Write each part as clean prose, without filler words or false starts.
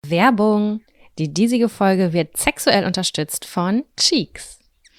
Werbung. Die diesige Folge wird sexuell unterstützt von Cheeks.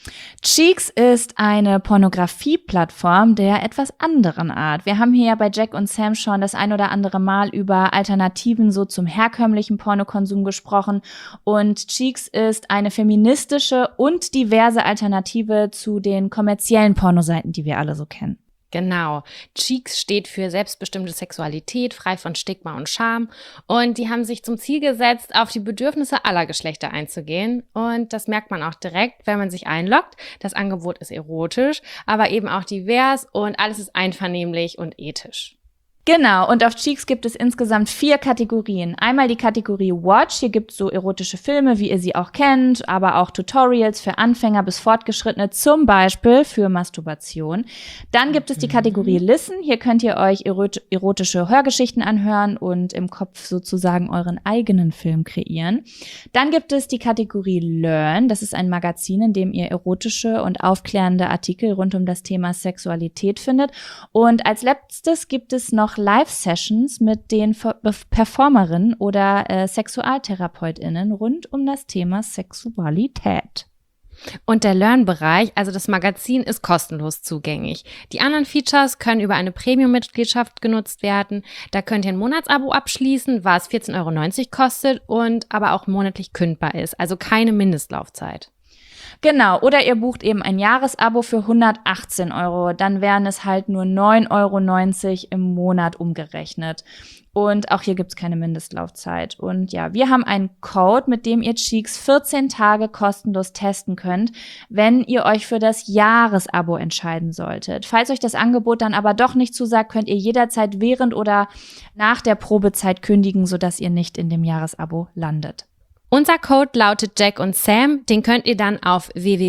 Cheeks ist eine Pornografie-Plattform der etwas anderen Art. Wir haben hier ja bei Jack und Sam schon das ein oder andere Mal über Alternativen so zum herkömmlichen Pornokonsum gesprochen. Und Cheeks ist eine feministische und diverse Alternative zu den kommerziellen Pornoseiten, die wir alle so kennen. Genau. Cheeks steht für selbstbestimmte Sexualität, frei von Stigma und Scham. Und die haben sich zum Ziel gesetzt, auf die Bedürfnisse aller Geschlechter einzugehen. Und das merkt man auch direkt, wenn man sich einloggt. Das Angebot ist erotisch, aber eben auch divers und alles ist einvernehmlich und ethisch. Genau, und auf Cheeks gibt es insgesamt 4 Kategorien. Einmal die Kategorie Watch, hier gibt es so erotische Filme, wie ihr sie auch kennt, aber auch Tutorials für Anfänger bis Fortgeschrittene, zum Beispiel für Masturbation. Dann gibt es die Kategorie Listen, hier könnt ihr euch erotische Hörgeschichten anhören und im Kopf sozusagen euren eigenen Film kreieren. Dann gibt es die Kategorie Learn, das ist ein Magazin, in dem ihr erotische und aufklärende Artikel rund um das Thema Sexualität findet. Und als letztes gibt es noch Live-Sessions mit den Performerinnen oder SexualtherapeutInnen rund um das Thema Sexualität. Und der Learn-Bereich, also das Magazin, ist kostenlos zugänglich. Die anderen Features können über eine Premium-Mitgliedschaft genutzt werden. Da könnt ihr ein Monatsabo abschließen, was 14,90 € kostet und aber auch monatlich kündbar ist, also keine Mindestlaufzeit. Genau, oder ihr bucht eben ein Jahresabo für 118 €, dann wären es halt nur 9,90 € im Monat umgerechnet. Und auch hier gibt's keine Mindestlaufzeit. Und ja, wir haben einen Code, mit dem ihr Cheeks 14 Tage kostenlos testen könnt, wenn ihr euch für das Jahresabo entscheiden solltet. Falls euch das Angebot dann aber doch nicht zusagt, könnt ihr jederzeit während oder nach der Probezeit kündigen, sodass ihr nicht in dem Jahresabo landet. Unser Code lautet Jack und Sam, den könnt ihr dann auf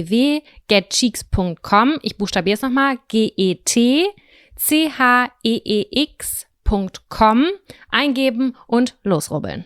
www.getcheeks.com, ich buchstabiere es nochmal, GETCHEEX.com eingeben und losrubbeln.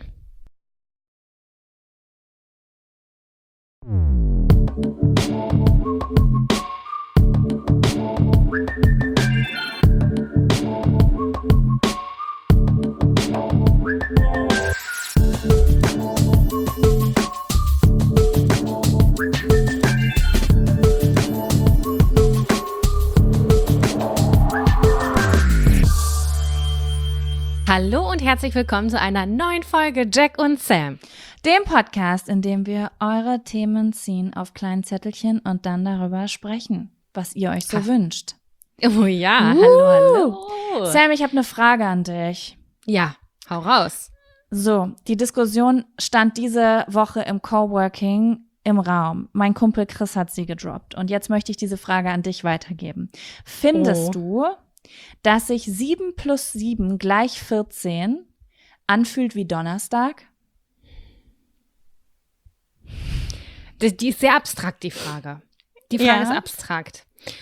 Hallo und herzlich willkommen zu einer neuen Folge Jack und Sam. Dem Podcast, in dem wir eure Themen ziehen auf kleinen Zettelchen und dann darüber sprechen, was ihr euch so wünscht. Oh ja, hallo. Sam, ich habe eine Frage an dich. Ja, hau raus. So, die Diskussion stand diese Woche im Coworking im Raum. Mein Kumpel Chris hat sie gedroppt. Und jetzt möchte ich diese Frage an dich weitergeben. Findest du, dass sich 7 plus 7 gleich 14 anfühlt wie Donnerstag? Die ist sehr abstrakt, die Frage. Die Frage ist abstrakt.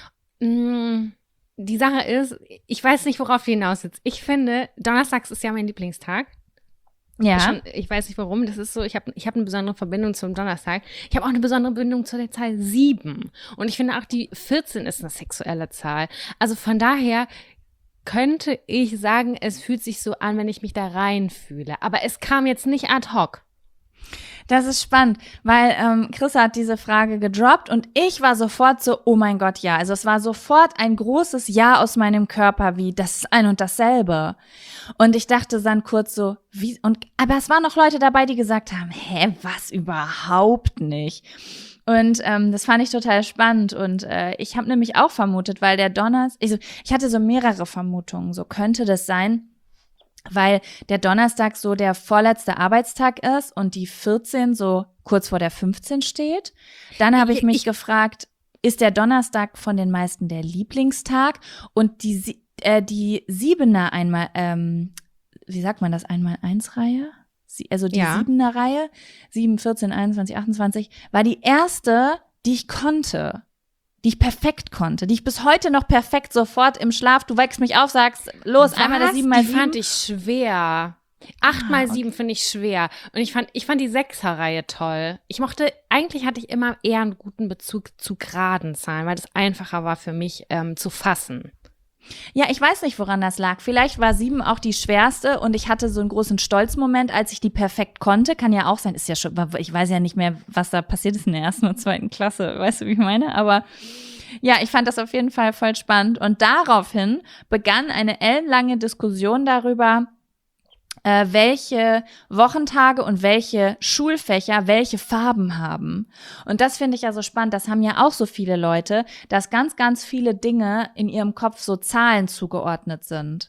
Die Sache ist, ich weiß nicht, worauf du hinaus sitzt. Ich finde, Donnerstags ist ja mein Lieblingstag. Ja. Ich weiß nicht warum, das ist so, ich hab eine besondere Verbindung zum Donnerstag. Ich habe auch eine besondere Verbindung zu der Zahl 7. Und ich finde auch, die 14 ist eine sexuelle Zahl. Also von daher könnte ich sagen, es fühlt sich so an, wenn ich mich da reinfühle. Aber es kam jetzt nicht ad hoc. Das ist spannend, weil Chris hat diese Frage gedroppt und ich war sofort so, oh mein Gott, ja. Also es war sofort ein großes Ja aus meinem Körper, wie das ist ein und dasselbe. Und ich dachte dann kurz so, wie, aber es waren noch Leute dabei, die gesagt haben, was, überhaupt nicht. Und das fand ich total spannend und ich habe nämlich auch vermutet, weil der Donnerstag, ich hatte so mehrere Vermutungen, so könnte das sein, weil der Donnerstag so der vorletzte Arbeitstag ist und die 14 so kurz vor der 15 steht. Dann habe ich mich gefragt, ist der Donnerstag von den meisten der Lieblingstag und die 7er einmal, wie sagt man das, 1x1-Reihe? Also die 7er Reihe, 7, 14, 21, 28, war die erste, die ich konnte. Die ich perfekt konnte, die ich bis heute noch perfekt sofort im Schlaf, du wächst mich auf, sagst, los, einmal das 7x7. Die fand ich schwer. 8x7 finde ich schwer. Und ich fand die 6er-Reihe toll. Eigentlich hatte ich immer eher einen guten Bezug zu geraden Zahlen, weil das einfacher war für mich zu fassen. Ja, ich weiß nicht, woran das lag. Vielleicht war 7 auch die schwerste und ich hatte so einen großen Stolzmoment, als ich die perfekt konnte. Kann ja auch sein, ist ja schon, ich weiß ja nicht mehr, was da passiert ist in der 1. und 2. Klasse. Weißt du, wie ich meine? Aber ja, ich fand das auf jeden Fall voll spannend. Und daraufhin begann eine ellenlange Diskussion darüber, welche Wochentage und welche Schulfächer welche Farben haben. Und das finde ich ja so spannend. Das haben ja auch so viele Leute, dass ganz, ganz viele Dinge in ihrem Kopf so Zahlen zugeordnet sind.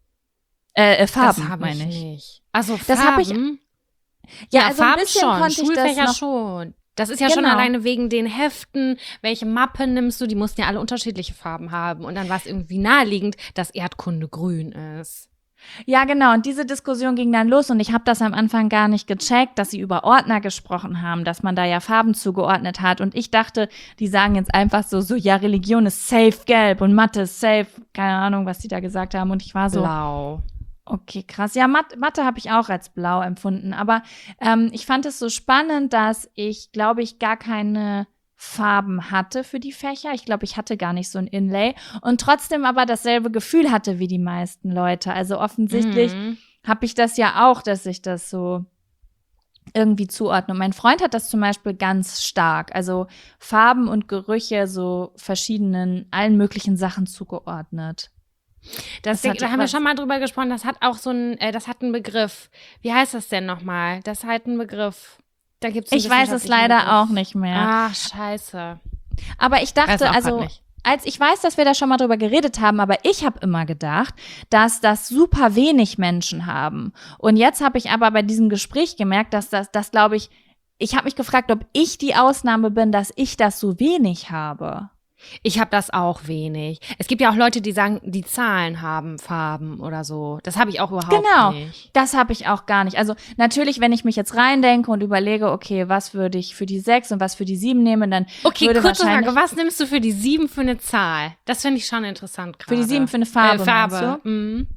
Farben, das meine ich. nicht. Also Farben? Das habe ich. Ja, also Farben ein bisschen schon, konnte ich Schulfächer das noch. schon. Das ist ja schon Genau. alleine wegen den Heften. Welche Mappe nimmst du? Die mussten ja alle unterschiedliche Farben haben. Und dann war es irgendwie naheliegend, dass Erdkunde grün ist. Ja, genau. Und diese Diskussion ging dann los und ich habe das am Anfang gar nicht gecheckt, dass sie über Ordner gesprochen haben, dass man da ja Farben zugeordnet hat. Und ich dachte, die sagen jetzt einfach so, ja, Religion ist safe gelb und Mathe ist safe, keine Ahnung, was die da gesagt haben. Und ich war so, Blau. okay, krass. Ja, Mathe habe ich auch als blau empfunden. Aber ich fand es so spannend, dass ich, glaube ich, gar keine Farben hatte für die Fächer. Ich glaube, ich hatte gar nicht so ein Inlay und trotzdem aber dasselbe Gefühl hatte wie die meisten Leute. Also offensichtlich habe ich das ja auch, dass ich das so irgendwie zuordne. Und mein Freund hat das zum Beispiel ganz stark. Also Farben und Gerüche so verschiedenen, allen möglichen Sachen zugeordnet. Da haben wir schon mal drüber gesprochen. Das hat auch das hat einen Begriff. Wie heißt das denn nochmal? Das hat einen Begriff. Da gibt's einen Ich weiß es leider Begriff. auch nicht mehr. Ach, scheiße. Aber ich dachte, also als ich weiß, dass wir da schon mal drüber geredet haben, aber ich habe immer gedacht, dass das super wenig Menschen haben. Und jetzt habe ich aber bei diesem Gespräch gemerkt, dass das glaube ich habe mich gefragt, ob ich die Ausnahme bin, dass ich das so wenig habe. Ich habe das auch wenig. Es gibt ja auch Leute, die sagen, die Zahlen haben Farben oder so. Das habe ich auch überhaupt nicht. Genau, das habe ich auch gar nicht. Also natürlich, wenn ich mich jetzt reindenke und überlege, okay, was würde ich für die 6 und was für die 7 nehmen, dann okay, würde kurze wahrscheinlich Frage, was nimmst du für die 7 für eine Zahl? Das finde ich schon interessant gerade. für die 7 für eine Farbe, Farbe. meinst du? Mhm.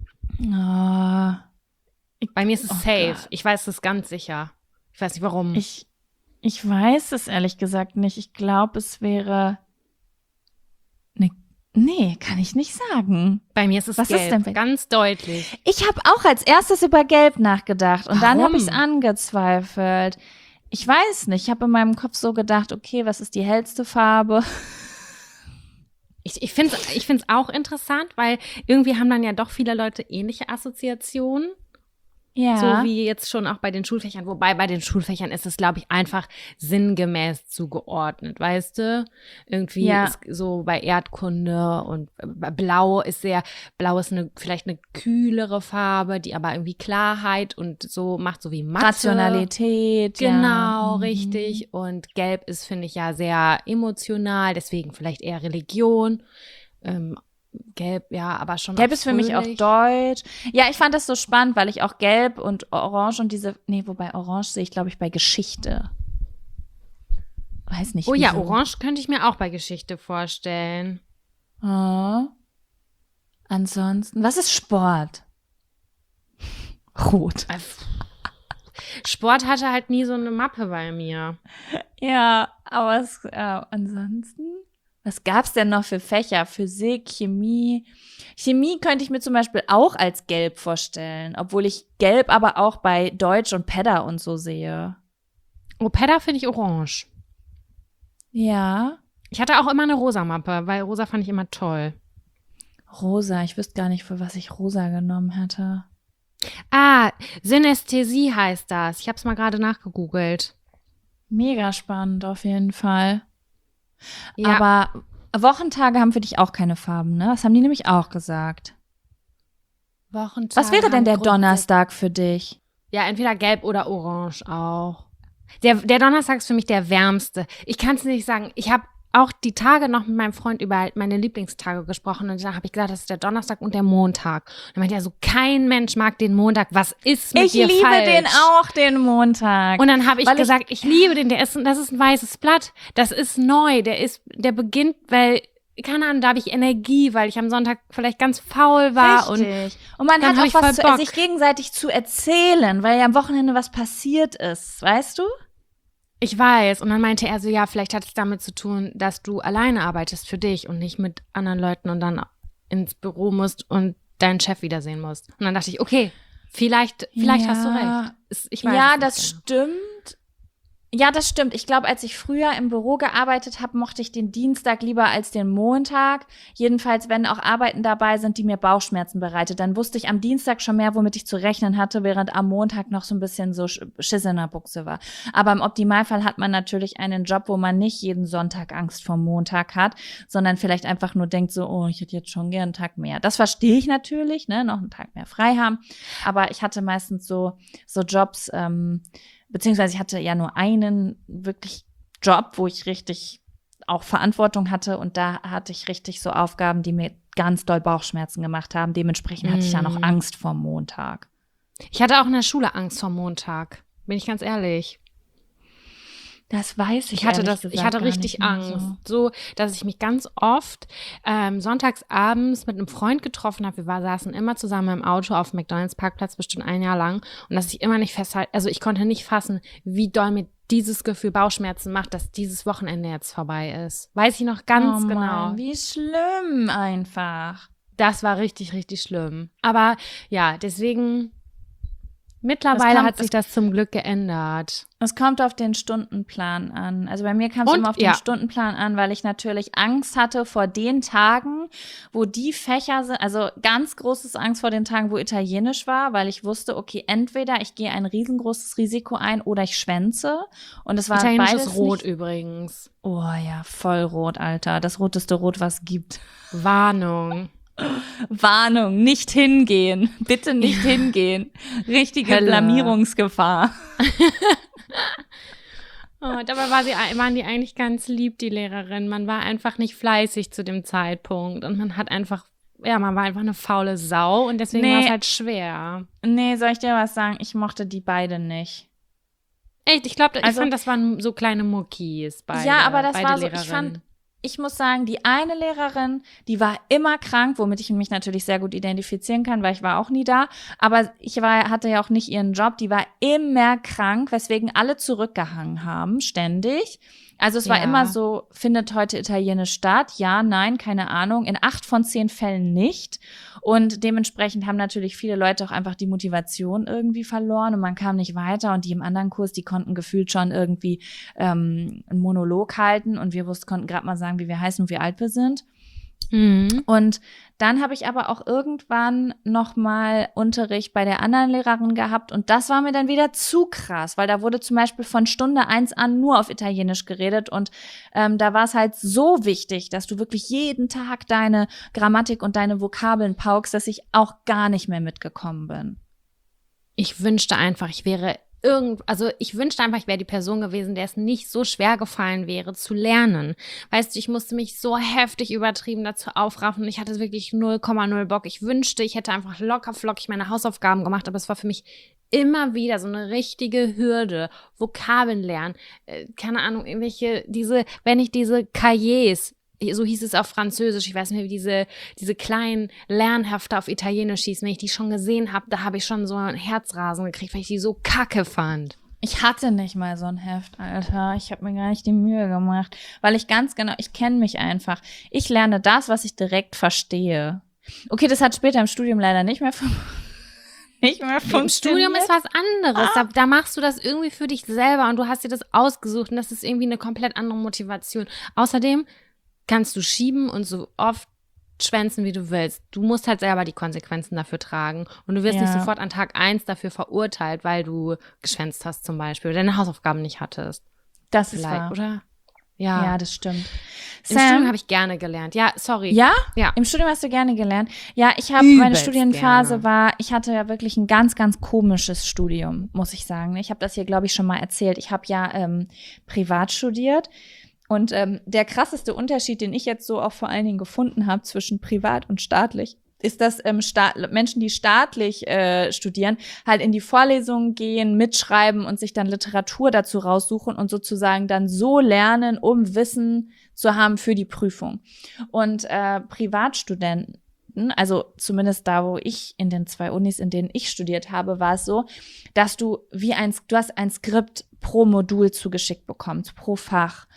Bei mir ist es safe. Gott. Ich weiß es ganz sicher. Ich weiß nicht warum. Ich weiß es ehrlich gesagt nicht. Ich glaube, es wäre Nee, kann ich nicht sagen. Bei mir ist es Was gelb, ist denn ganz deutlich. Ich habe auch als erstes über Gelb nachgedacht und dann Warum? habe ich es angezweifelt. Ich weiß nicht, ich habe in meinem Kopf so gedacht, okay, was ist die hellste Farbe? Ich find's auch interessant, weil irgendwie haben dann ja doch viele Leute ähnliche Assoziationen. Ja. So wie jetzt schon auch bei den Schulfächern. Wobei bei den Schulfächern ist es, glaube ich, einfach sinngemäß zugeordnet, weißt du? Irgendwie ist so bei Erdkunde und Blau ist vielleicht eine kühlere Farbe, die aber irgendwie Klarheit und so macht, so wie Mathe. Rationalität. Genau, richtig. Und Gelb ist, finde ich, ja sehr emotional, deswegen vielleicht eher Religion. Gelb, ja, aber schon Gelb ist für mich auch fröhlich. deutsch. Ja, ich fand das so spannend, weil ich auch Gelb und Orange und wobei Orange sehe ich, glaube ich, bei Geschichte. Weiß nicht. Oh ja, wieso. Orange könnte ich mir auch bei Geschichte vorstellen. Ansonsten, was ist Sport? Rot. Sport hatte halt nie so eine Mappe bei mir. Ja, aber ansonsten, was gab's denn noch für Fächer? Physik, Chemie. Chemie könnte ich mir zum Beispiel auch als gelb vorstellen, obwohl ich gelb aber auch bei Deutsch und Pedda und so sehe. Oh, Pedda finde ich orange. Ja. Ich hatte auch immer eine rosa Mappe, weil rosa fand ich immer toll. Rosa, ich wüsste gar nicht, für was ich rosa genommen hätte. Ah, Synästhesie heißt das. Ich habe es mal gerade nachgegoogelt. Mega spannend auf jeden Fall. Ja. Aber Wochentage haben für dich auch keine Farben, ne? Das haben die nämlich auch gesagt. Wochentage Was wäre denn der haben Donnerstag für dich? Ja, entweder gelb oder orange auch. Der Donnerstag ist für mich der wärmste. Ich kann es nicht sagen. Ich habe auch die Tage noch mit meinem Freund über meine Lieblingstage gesprochen und dann habe ich gesagt, das ist der Donnerstag und der Montag. Und dann meinte er so, kein Mensch mag den Montag. Was ist mit dir falsch? Ich liebe den auch, den Montag. Und dann habe ich gesagt, ich liebe den. Das ist ein weißes Blatt. Das ist neu. Der beginnt, weil keine Ahnung, da habe ich Energie, weil ich am Sonntag vielleicht ganz faul war. Richtig. Und man dann hat hab auch ich was voll Bock. sich gegenseitig zu erzählen, weil ja am Wochenende was passiert ist, weißt du? Ich weiß. Und dann meinte er so, ja, vielleicht hat es damit zu tun, dass du alleine arbeitest für dich und nicht mit anderen Leuten und dann ins Büro musst und deinen Chef wiedersehen musst. Und dann dachte ich, okay, vielleicht hast du recht. Ich weiß ja, es das nicht stimmt. Ja, das stimmt. Ich glaube, als ich früher im Büro gearbeitet habe, mochte ich den Dienstag lieber als den Montag. Jedenfalls, wenn auch Arbeiten dabei sind, die mir Bauchschmerzen bereitet, dann wusste ich am Dienstag schon mehr, womit ich zu rechnen hatte, während am Montag noch so ein bisschen so Schiss in der Buchse war. Aber im Optimalfall hat man natürlich einen Job, wo man nicht jeden Sonntag Angst vor Montag hat, sondern vielleicht einfach nur denkt so, oh, ich hätte jetzt schon gern einen Tag mehr. Das verstehe ich natürlich, ne, noch einen Tag mehr frei haben. Aber ich hatte meistens so Jobs, beziehungsweise ich hatte ja nur einen wirklich Job, wo ich richtig auch Verantwortung hatte und da hatte ich richtig so Aufgaben, die mir ganz doll Bauchschmerzen gemacht haben. Dementsprechend hatte ich ja noch Angst vor Montag. Ich hatte auch in der Schule Angst vor Montag, bin ich ganz ehrlich. Das weiß ich. Ich hatte richtig Angst, so, dass ich mich ganz oft sonntags abends mit einem Freund getroffen habe. Wir saßen immer zusammen im Auto auf dem McDonald's-Parkplatz, bestimmt ein Jahr lang. Und dass ich immer nicht festhalte, also ich konnte nicht fassen, wie doll mir dieses Gefühl Bauchschmerzen macht, dass dieses Wochenende jetzt vorbei ist. Weiß ich noch ganz genau. Mann, wie schlimm einfach. Das war richtig, richtig schlimm. Aber ja, deswegen mittlerweile hat sich das zum Glück geändert. Es kommt auf den Stundenplan an. Also bei mir kam es immer auf den Stundenplan an, weil ich natürlich Angst hatte vor den Tagen, wo die Fächer sind, also ganz großes Angst vor den Tagen, wo Italienisch war, weil ich wusste, okay, entweder ich gehe ein riesengroßes Risiko ein oder ich schwänze. Und es war Italienisch beides ist rot nicht. Übrigens. Oh ja, voll rot, Alter. Das roteste Rot, was es gibt. Warnung. Warnung, nicht hingehen. Bitte nicht hingehen. Richtige Hölle. Blamierungsgefahr. Oh, dabei waren die eigentlich ganz lieb, die Lehrerin. Man war einfach nicht fleißig zu dem Zeitpunkt und man war einfach eine faule Sau und deswegen war es halt schwer. Nee, soll ich dir was sagen? Ich mochte die beide nicht. Echt? Ich glaube, ich fand, das waren so kleine Muckis beide. Ja, aber das war so, Lehrerinnen. ich muss sagen, die eine Lehrerin, die war immer krank, womit ich mich natürlich sehr gut identifizieren kann, weil ich war auch nie da. Aber hatte ja auch nicht ihren Job. Die war immer krank, weswegen alle zurückgehangen haben, ständig. Also es war immer so, findet heute Italienisch statt? Ja, nein, keine Ahnung. In 8 von 10 Fällen nicht. Und dementsprechend haben natürlich viele Leute auch einfach die Motivation irgendwie verloren und man kam nicht weiter. Und die im anderen Kurs, die konnten gefühlt schon irgendwie einen Monolog halten und wir konnten gerade mal sagen, wie wir heißen und wie alt wir sind. Mhm. Und dann habe ich aber auch irgendwann nochmal Unterricht bei der anderen Lehrerin gehabt und das war mir dann wieder zu krass, weil da wurde zum Beispiel von Stunde 1 an nur auf Italienisch geredet und da war es halt so wichtig, dass du wirklich jeden Tag deine Grammatik und deine Vokabeln paukst, dass ich auch gar nicht mehr mitgekommen bin. Ich wünschte einfach, ich wäre die Person gewesen, der es nicht so schwer gefallen wäre, zu lernen. Weißt du, ich musste mich so heftig übertrieben dazu aufraffen und ich hatte wirklich 0,0 Bock. Ich wünschte, ich hätte einfach locker flockig meine Hausaufgaben gemacht, aber es war für mich immer wieder so eine richtige Hürde. Vokabeln lernen, keine Ahnung, wenn ich diese Cahiers, so hieß es auf Französisch, ich weiß nicht mehr, wie diese kleinen Lernhefte auf Italienisch hießen, wenn ich die schon gesehen habe, da habe ich schon so ein Herzrasen gekriegt, weil ich die so kacke fand. Ich hatte nicht mal so ein Heft, Alter. Ich habe mir gar nicht die Mühe gemacht, weil ich kenne mich einfach. Ich lerne das, was ich direkt verstehe. Okay, das hat später im Studium leider nicht mehr funktioniert. Im Studium ist was anderes. Da machst du das irgendwie für dich selber und du hast dir das ausgesucht und das ist irgendwie eine komplett andere Motivation. Außerdem kannst du schieben und so oft schwänzen, wie du willst. Du musst halt selber die Konsequenzen dafür tragen und du wirst nicht sofort an Tag 1 dafür verurteilt, weil du geschwänzt hast zum Beispiel oder deine Hausaufgaben nicht hattest. Das ist wahr. Oder? Ja, das stimmt. Im Studium habe ich gerne gelernt. Ja, sorry. Ja? Ja. Im Studium hast du gerne gelernt? Ja, meine Studienphase ich hatte ja wirklich ein ganz, ganz komisches Studium, muss ich sagen. Ich habe das hier, glaube ich, schon mal erzählt. Ich habe ja privat studiert. Und der krasseste Unterschied, den ich jetzt so auch vor allen Dingen gefunden habe zwischen privat und staatlich, ist, dass Menschen, die staatlich studieren, halt in die Vorlesungen gehen, mitschreiben und sich dann Literatur dazu raussuchen und sozusagen dann so lernen, um Wissen zu haben für die Prüfung. Und Privatstudenten, also zumindest da, wo ich in den 2 Unis, in denen ich studiert habe, war es so, dass du hast ein Skript pro Modul zugeschickt bekommst, pro Fach.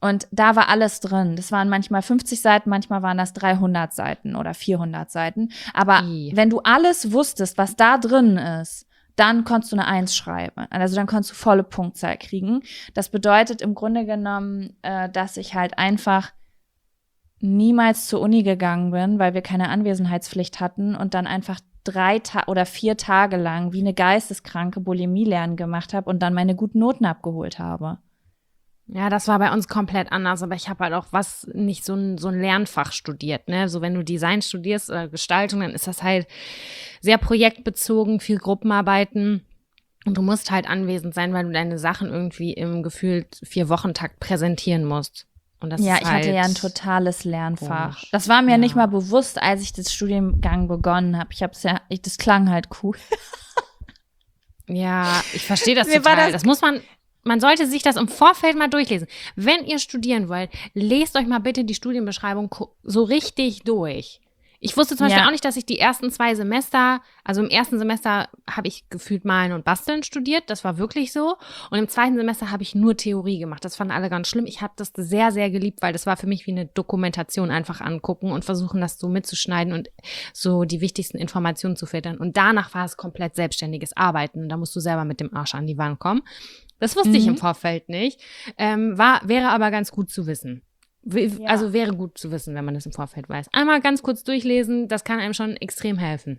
Und da war alles drin. Das waren manchmal 50 Seiten, manchmal waren das 300 Seiten oder 400 Seiten. Aber wenn du alles wusstest, was da drin ist, dann konntest du eine 1 schreiben. Also dann konntest du volle Punktzahl kriegen. Das bedeutet im Grunde genommen, dass ich halt einfach niemals zur Uni gegangen bin, weil wir keine Anwesenheitspflicht hatten und dann einfach 4 Tage lang wie eine Geisteskranke Bulimie lernen gemacht habe und dann meine guten Noten abgeholt habe. Ja, das war bei uns komplett anders, aber ich habe halt auch nicht so ein Lernfach studiert, ne? So wenn du Design studierst oder Gestaltung, dann ist das halt sehr projektbezogen, viel Gruppenarbeiten und du musst halt anwesend sein, weil du deine Sachen irgendwie im gefühlt 4-Wochen-Takt präsentieren musst. Und das ja, ist ich halt hatte ja ein totales Lernfach. komisch. Das war mir nicht mal bewusst, als ich das Studiengang begonnen habe. Das klang halt cool. Ja, ich verstehe das total. Das muss man sollte sich das im Vorfeld mal durchlesen. Wenn ihr studieren wollt, lest euch mal bitte die Studienbeschreibung so richtig durch. Ich wusste zum Beispiel auch nicht, dass ich die ersten 2 Semester, also im ersten Semester habe ich gefühlt Malen und Basteln studiert, das war wirklich so. Und im zweiten Semester habe ich nur Theorie gemacht. Das fanden alle ganz schlimm. Ich habe das sehr, sehr geliebt, weil das war für mich wie eine Dokumentation, einfach angucken und versuchen, das so mitzuschneiden und so die wichtigsten Informationen zu filtern. Und danach war es komplett selbstständiges Arbeiten. Da musst du selber mit dem Arsch an die Wand kommen. Das wusste ich im Vorfeld nicht, wäre aber ganz gut zu wissen. Also wäre gut zu wissen, wenn man das im Vorfeld weiß. Einmal ganz kurz durchlesen, das kann einem schon extrem helfen.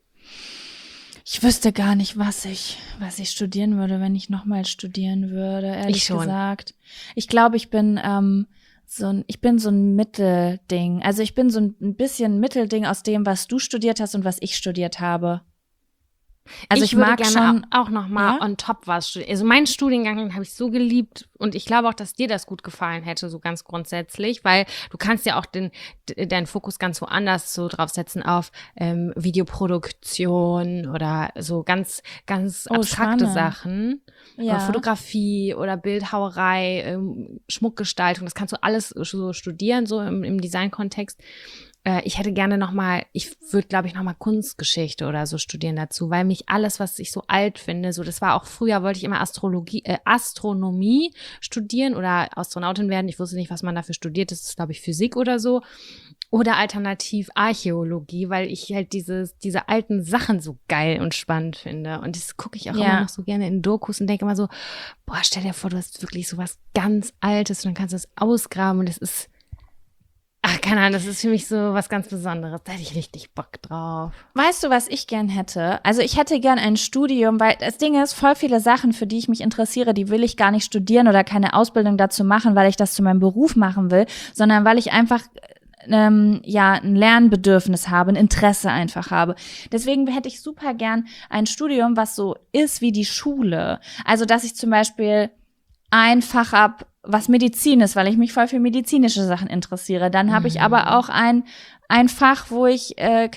Ich wüsste gar nicht, was ich studieren würde, wenn ich nochmal studieren würde, ehrlich gesagt. Ich glaube, ich bin so ein Mittelding. Also ich bin so ein bisschen Mittelding aus dem, was du studiert hast und was ich studiert habe. Also ich mag gerne auch noch mal on top was studieren. Also meinen Studiengang habe ich so geliebt und ich glaube auch, dass dir das gut gefallen hätte, so ganz grundsätzlich, weil du kannst ja auch deinen Fokus ganz woanders so drauf setzen auf Videoproduktion oder so ganz, ganz abstrakte Sachen. Ja. Fotografie oder Bildhauerei, Schmuckgestaltung, das kannst du alles so studieren, so im Designkontext. Ich hätte gerne ich würde, glaube ich, nochmal Kunstgeschichte oder so studieren dazu, weil mich alles, was ich so alt finde, so das war auch früher, wollte ich immer Astronomie studieren oder Astronautin werden. Ich wusste nicht, was man dafür studiert. Das ist, glaube ich, Physik oder so. Oder alternativ Archäologie, weil ich halt diese alten Sachen so geil und spannend finde. Und das gucke ich auch immer noch so gerne in Dokus und denke immer so, boah, stell dir vor, du hast wirklich so was ganz Altes und dann kannst du es ausgraben und es ist keine Ahnung, das ist für mich so was ganz Besonderes. Da hätte ich richtig Bock drauf. Weißt du, was ich gern hätte? Also ich hätte gern ein Studium, weil das Ding ist, voll viele Sachen, für die ich mich interessiere, die will ich gar nicht studieren oder keine Ausbildung dazu machen, weil ich das zu meinem Beruf machen will, sondern weil ich einfach ein Lernbedürfnis habe, ein Interesse einfach habe. Deswegen hätte ich super gern ein Studium, was so ist wie die Schule. Also dass ich zum Beispiel ein Fach habe, was Medizin ist, weil ich mich voll für medizinische Sachen interessiere. Dann habe ich aber auch ein Fach, wo ich,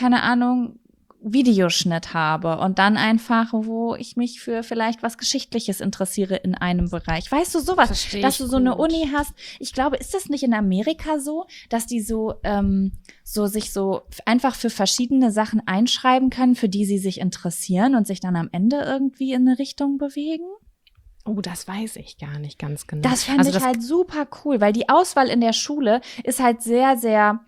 Videoschnitt habe und dann ein Fach, wo ich mich für vielleicht was Geschichtliches interessiere in einem Bereich. Weißt du, sowas, dass du so eine Uni hast. Ich glaube, ist das nicht in Amerika so, dass die sich einfach für verschiedene Sachen einschreiben können, für die sie sich interessieren und sich dann am Ende irgendwie in eine Richtung bewegen? Oh, das weiß ich gar nicht ganz genau. Das fände ich halt super cool, weil die Auswahl in der Schule ist halt sehr, sehr,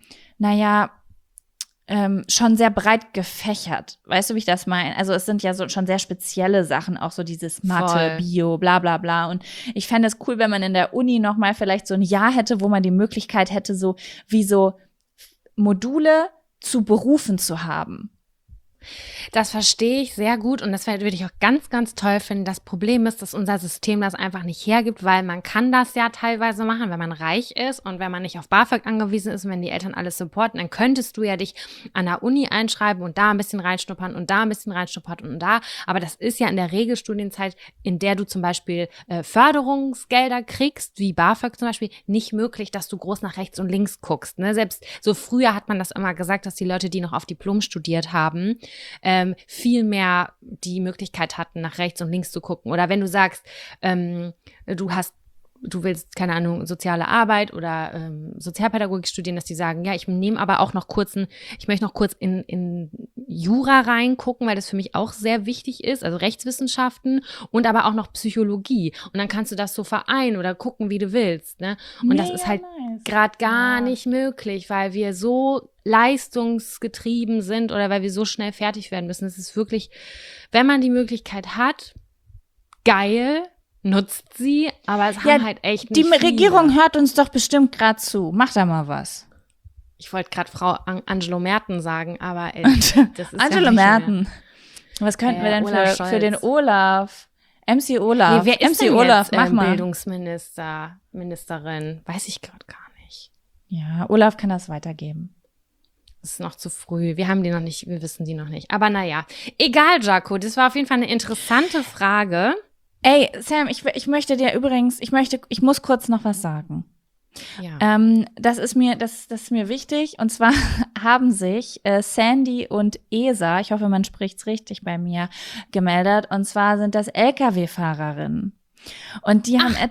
schon sehr breit gefächert. Weißt du, wie ich das meine? Also es sind ja so schon sehr spezielle Sachen, auch so dieses Mathe, Bio, bla bla bla. Und ich fände es cool, wenn man in der Uni nochmal vielleicht so ein Jahr hätte, wo man die Möglichkeit hätte, so Module zu Berufen zu haben. Das verstehe ich sehr gut und das würde ich auch ganz, ganz toll finden. Das Problem ist, dass unser System das einfach nicht hergibt, weil man kann das ja teilweise machen, wenn man reich ist und wenn man nicht auf BAföG angewiesen ist und wenn die Eltern alles supporten, dann könntest du ja dich an der Uni einschreiben und da ein bisschen reinschnuppern und da ein bisschen reinschnuppern und da. Aber das ist ja in der Regelstudienzeit, in der du zum Beispiel Förderungsgelder kriegst, wie BAföG zum Beispiel, nicht möglich, dass du groß nach rechts und links guckst. Ne? Selbst so früher hat man das immer gesagt, dass die Leute, die noch auf Diplom studiert haben, viel mehr die Möglichkeit hatten, nach rechts und links zu gucken. Oder wenn du sagst, du hast du willst, keine Ahnung, soziale Arbeit oder Sozialpädagogik studieren, dass die sagen, ja, ich nehme aber auch noch ich möchte noch kurz in Jura reingucken, weil das für mich auch sehr wichtig ist, also Rechtswissenschaften und aber auch noch Psychologie. Und dann kannst du das so vereinen oder gucken, wie du willst, ne? Und das ist halt gerade gar nicht möglich, weil wir so leistungsgetrieben sind oder weil wir so schnell fertig werden müssen. Es ist wirklich, wenn man die Möglichkeit hat, geil, nutzt sie, aber es haben halt echt nicht die viele. Regierung hört uns doch bestimmt gerade zu. Mach da mal was. Ich wollte gerade Frau Angelo Merten sagen, aber das ist Angelo Merten. Was könnten wir denn für den Olaf? MC Olaf. Nee, wer ist MC denn Olaf, jetzt mach mal. Ministerin? Weiß ich gerade gar nicht. Ja, Olaf kann das weitergeben. Es ist noch zu früh. Wir wissen die noch nicht. Aber naja, egal, Jaco. Das war auf jeden Fall eine interessante Frage. Ey, Sam, ich möchte dir übrigens, ich muss kurz noch was sagen. Ja. Das ist mir wichtig. Und zwar haben sich Sandy und Esa, ich hoffe, man spricht's richtig bei mir, gemeldet. Und zwar sind das LKW-Fahrerinnen. Und die haben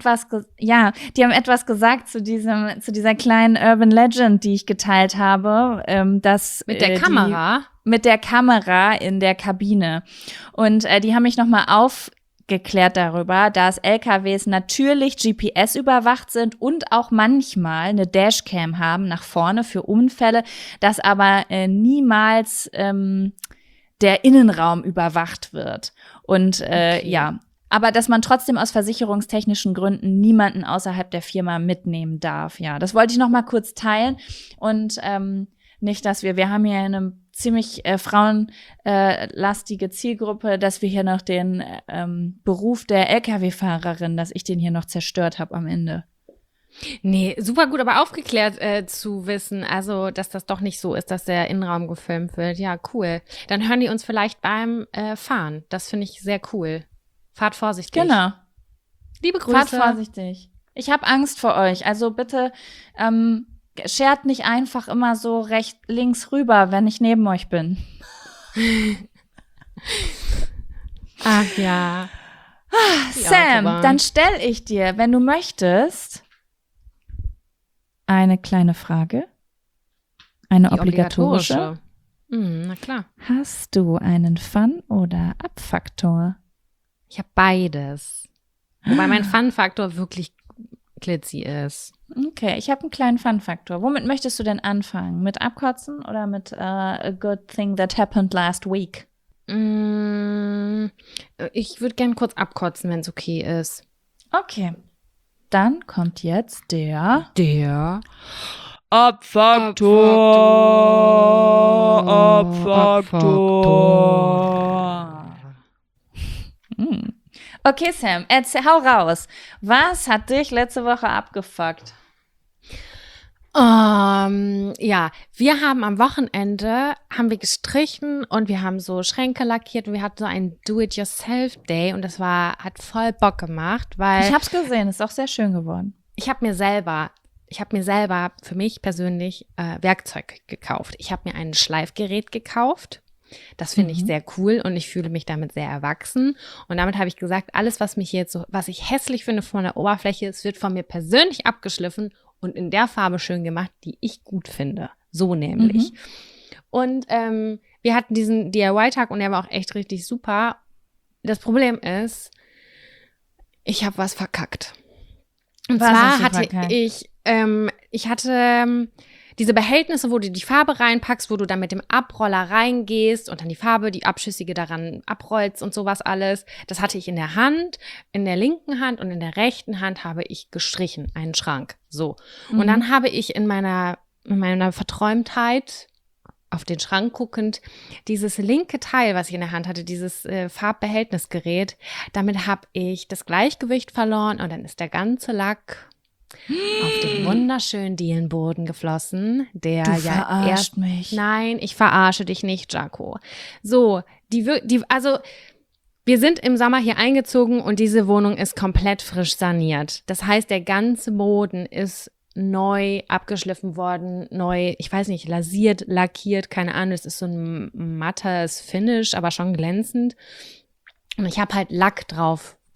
etwas gesagt zu dieser kleinen Urban Legend, die ich geteilt habe, dass mit der Kamera? Mit der Kamera in der Kabine. Und die haben mich nochmal aufgeklärt darüber, dass LKWs natürlich GPS überwacht sind und auch manchmal eine Dashcam haben nach vorne für Unfälle, dass aber niemals der Innenraum überwacht wird. Und aber dass man trotzdem aus versicherungstechnischen Gründen niemanden außerhalb der Firma mitnehmen darf. Ja, das wollte ich noch mal kurz teilen. Und nicht, dass wir haben hier eine ziemlich frauenlastige Zielgruppe, dass wir hier noch den Beruf der LKW-Fahrerin, dass ich den hier noch zerstört habe am Ende. Nee, super gut, aber aufgeklärt zu wissen, also dass das doch nicht so ist, dass der Innenraum gefilmt wird. Ja, cool. Dann hören die uns vielleicht beim Fahren. Das finde ich sehr cool. Fahrt vorsichtig. Genau. Liebe Grüße. Fahrt vorsichtig. Ich habe Angst vor euch. Also bitte schert nicht einfach immer so links rüber, wenn ich neben euch bin. Ach ja. Sam, dann stelle ich dir, wenn du möchtest, eine kleine Frage. Eine obligatorische. Na klar. Hast du einen Fun- oder Abfaktor? Ich habe beides. Wobei mein Fun-Faktor wirklich glitzy ist. Okay, ich habe einen kleinen Fun-Faktor. Womit möchtest du denn anfangen? Mit Abkotzen oder mit a good thing that happened last week? Ich würde gern kurz abkotzen, wenn es okay ist. Okay. Dann kommt jetzt der Abfaktor. Okay, Sam, hau raus. Was hat dich letzte Woche abgefuckt? Ja, wir haben am Wochenende gestrichen und wir haben so Schränke lackiert und wir hatten so einen Do-it-yourself-Day und das hat voll Bock gemacht, weil ich hab's gesehen, ist auch sehr schön geworden. Ich habe mir selber für mich persönlich Werkzeug gekauft. Ich habe mir ein Schleifgerät gekauft. Das finde ich sehr cool und ich fühle mich damit sehr erwachsen. Und damit habe ich gesagt, alles, was mich jetzt was ich hässlich finde von der Oberfläche, es wird von mir persönlich abgeschliffen und in der Farbe schön gemacht, die ich gut finde. So nämlich. Und wir hatten diesen DIY-Tag und der war auch echt richtig super. Das Problem ist, ich habe was verkackt. Und zwar hatte ich hatte diese Behältnisse, wo du die Farbe reinpackst, wo du dann mit dem Abroller reingehst und dann die Farbe, die abschüssige daran abrollst und sowas alles. Das hatte ich in der Hand, in der linken Hand und in der rechten Hand habe ich gestrichen, einen Schrank. So. Und dann habe ich in meiner Verträumtheit auf den Schrank guckend, dieses linke Teil, was ich in der Hand hatte, dieses Farbbehältnisgerät, damit habe ich das Gleichgewicht verloren und dann ist der ganze Lack auf den wunderschönen Dielenboden geflossen, der du ja verarscht mich. Nein, ich verarsche dich nicht, Jaco. So, also wir sind im Sommer hier eingezogen und diese Wohnung ist komplett frisch saniert. Das heißt, der ganze Boden ist neu abgeschliffen worden, neu, ich weiß nicht, lasiert, lackiert, keine Ahnung, es ist so ein mattes Finish, aber schon glänzend. Und ich habe halt Lack drauf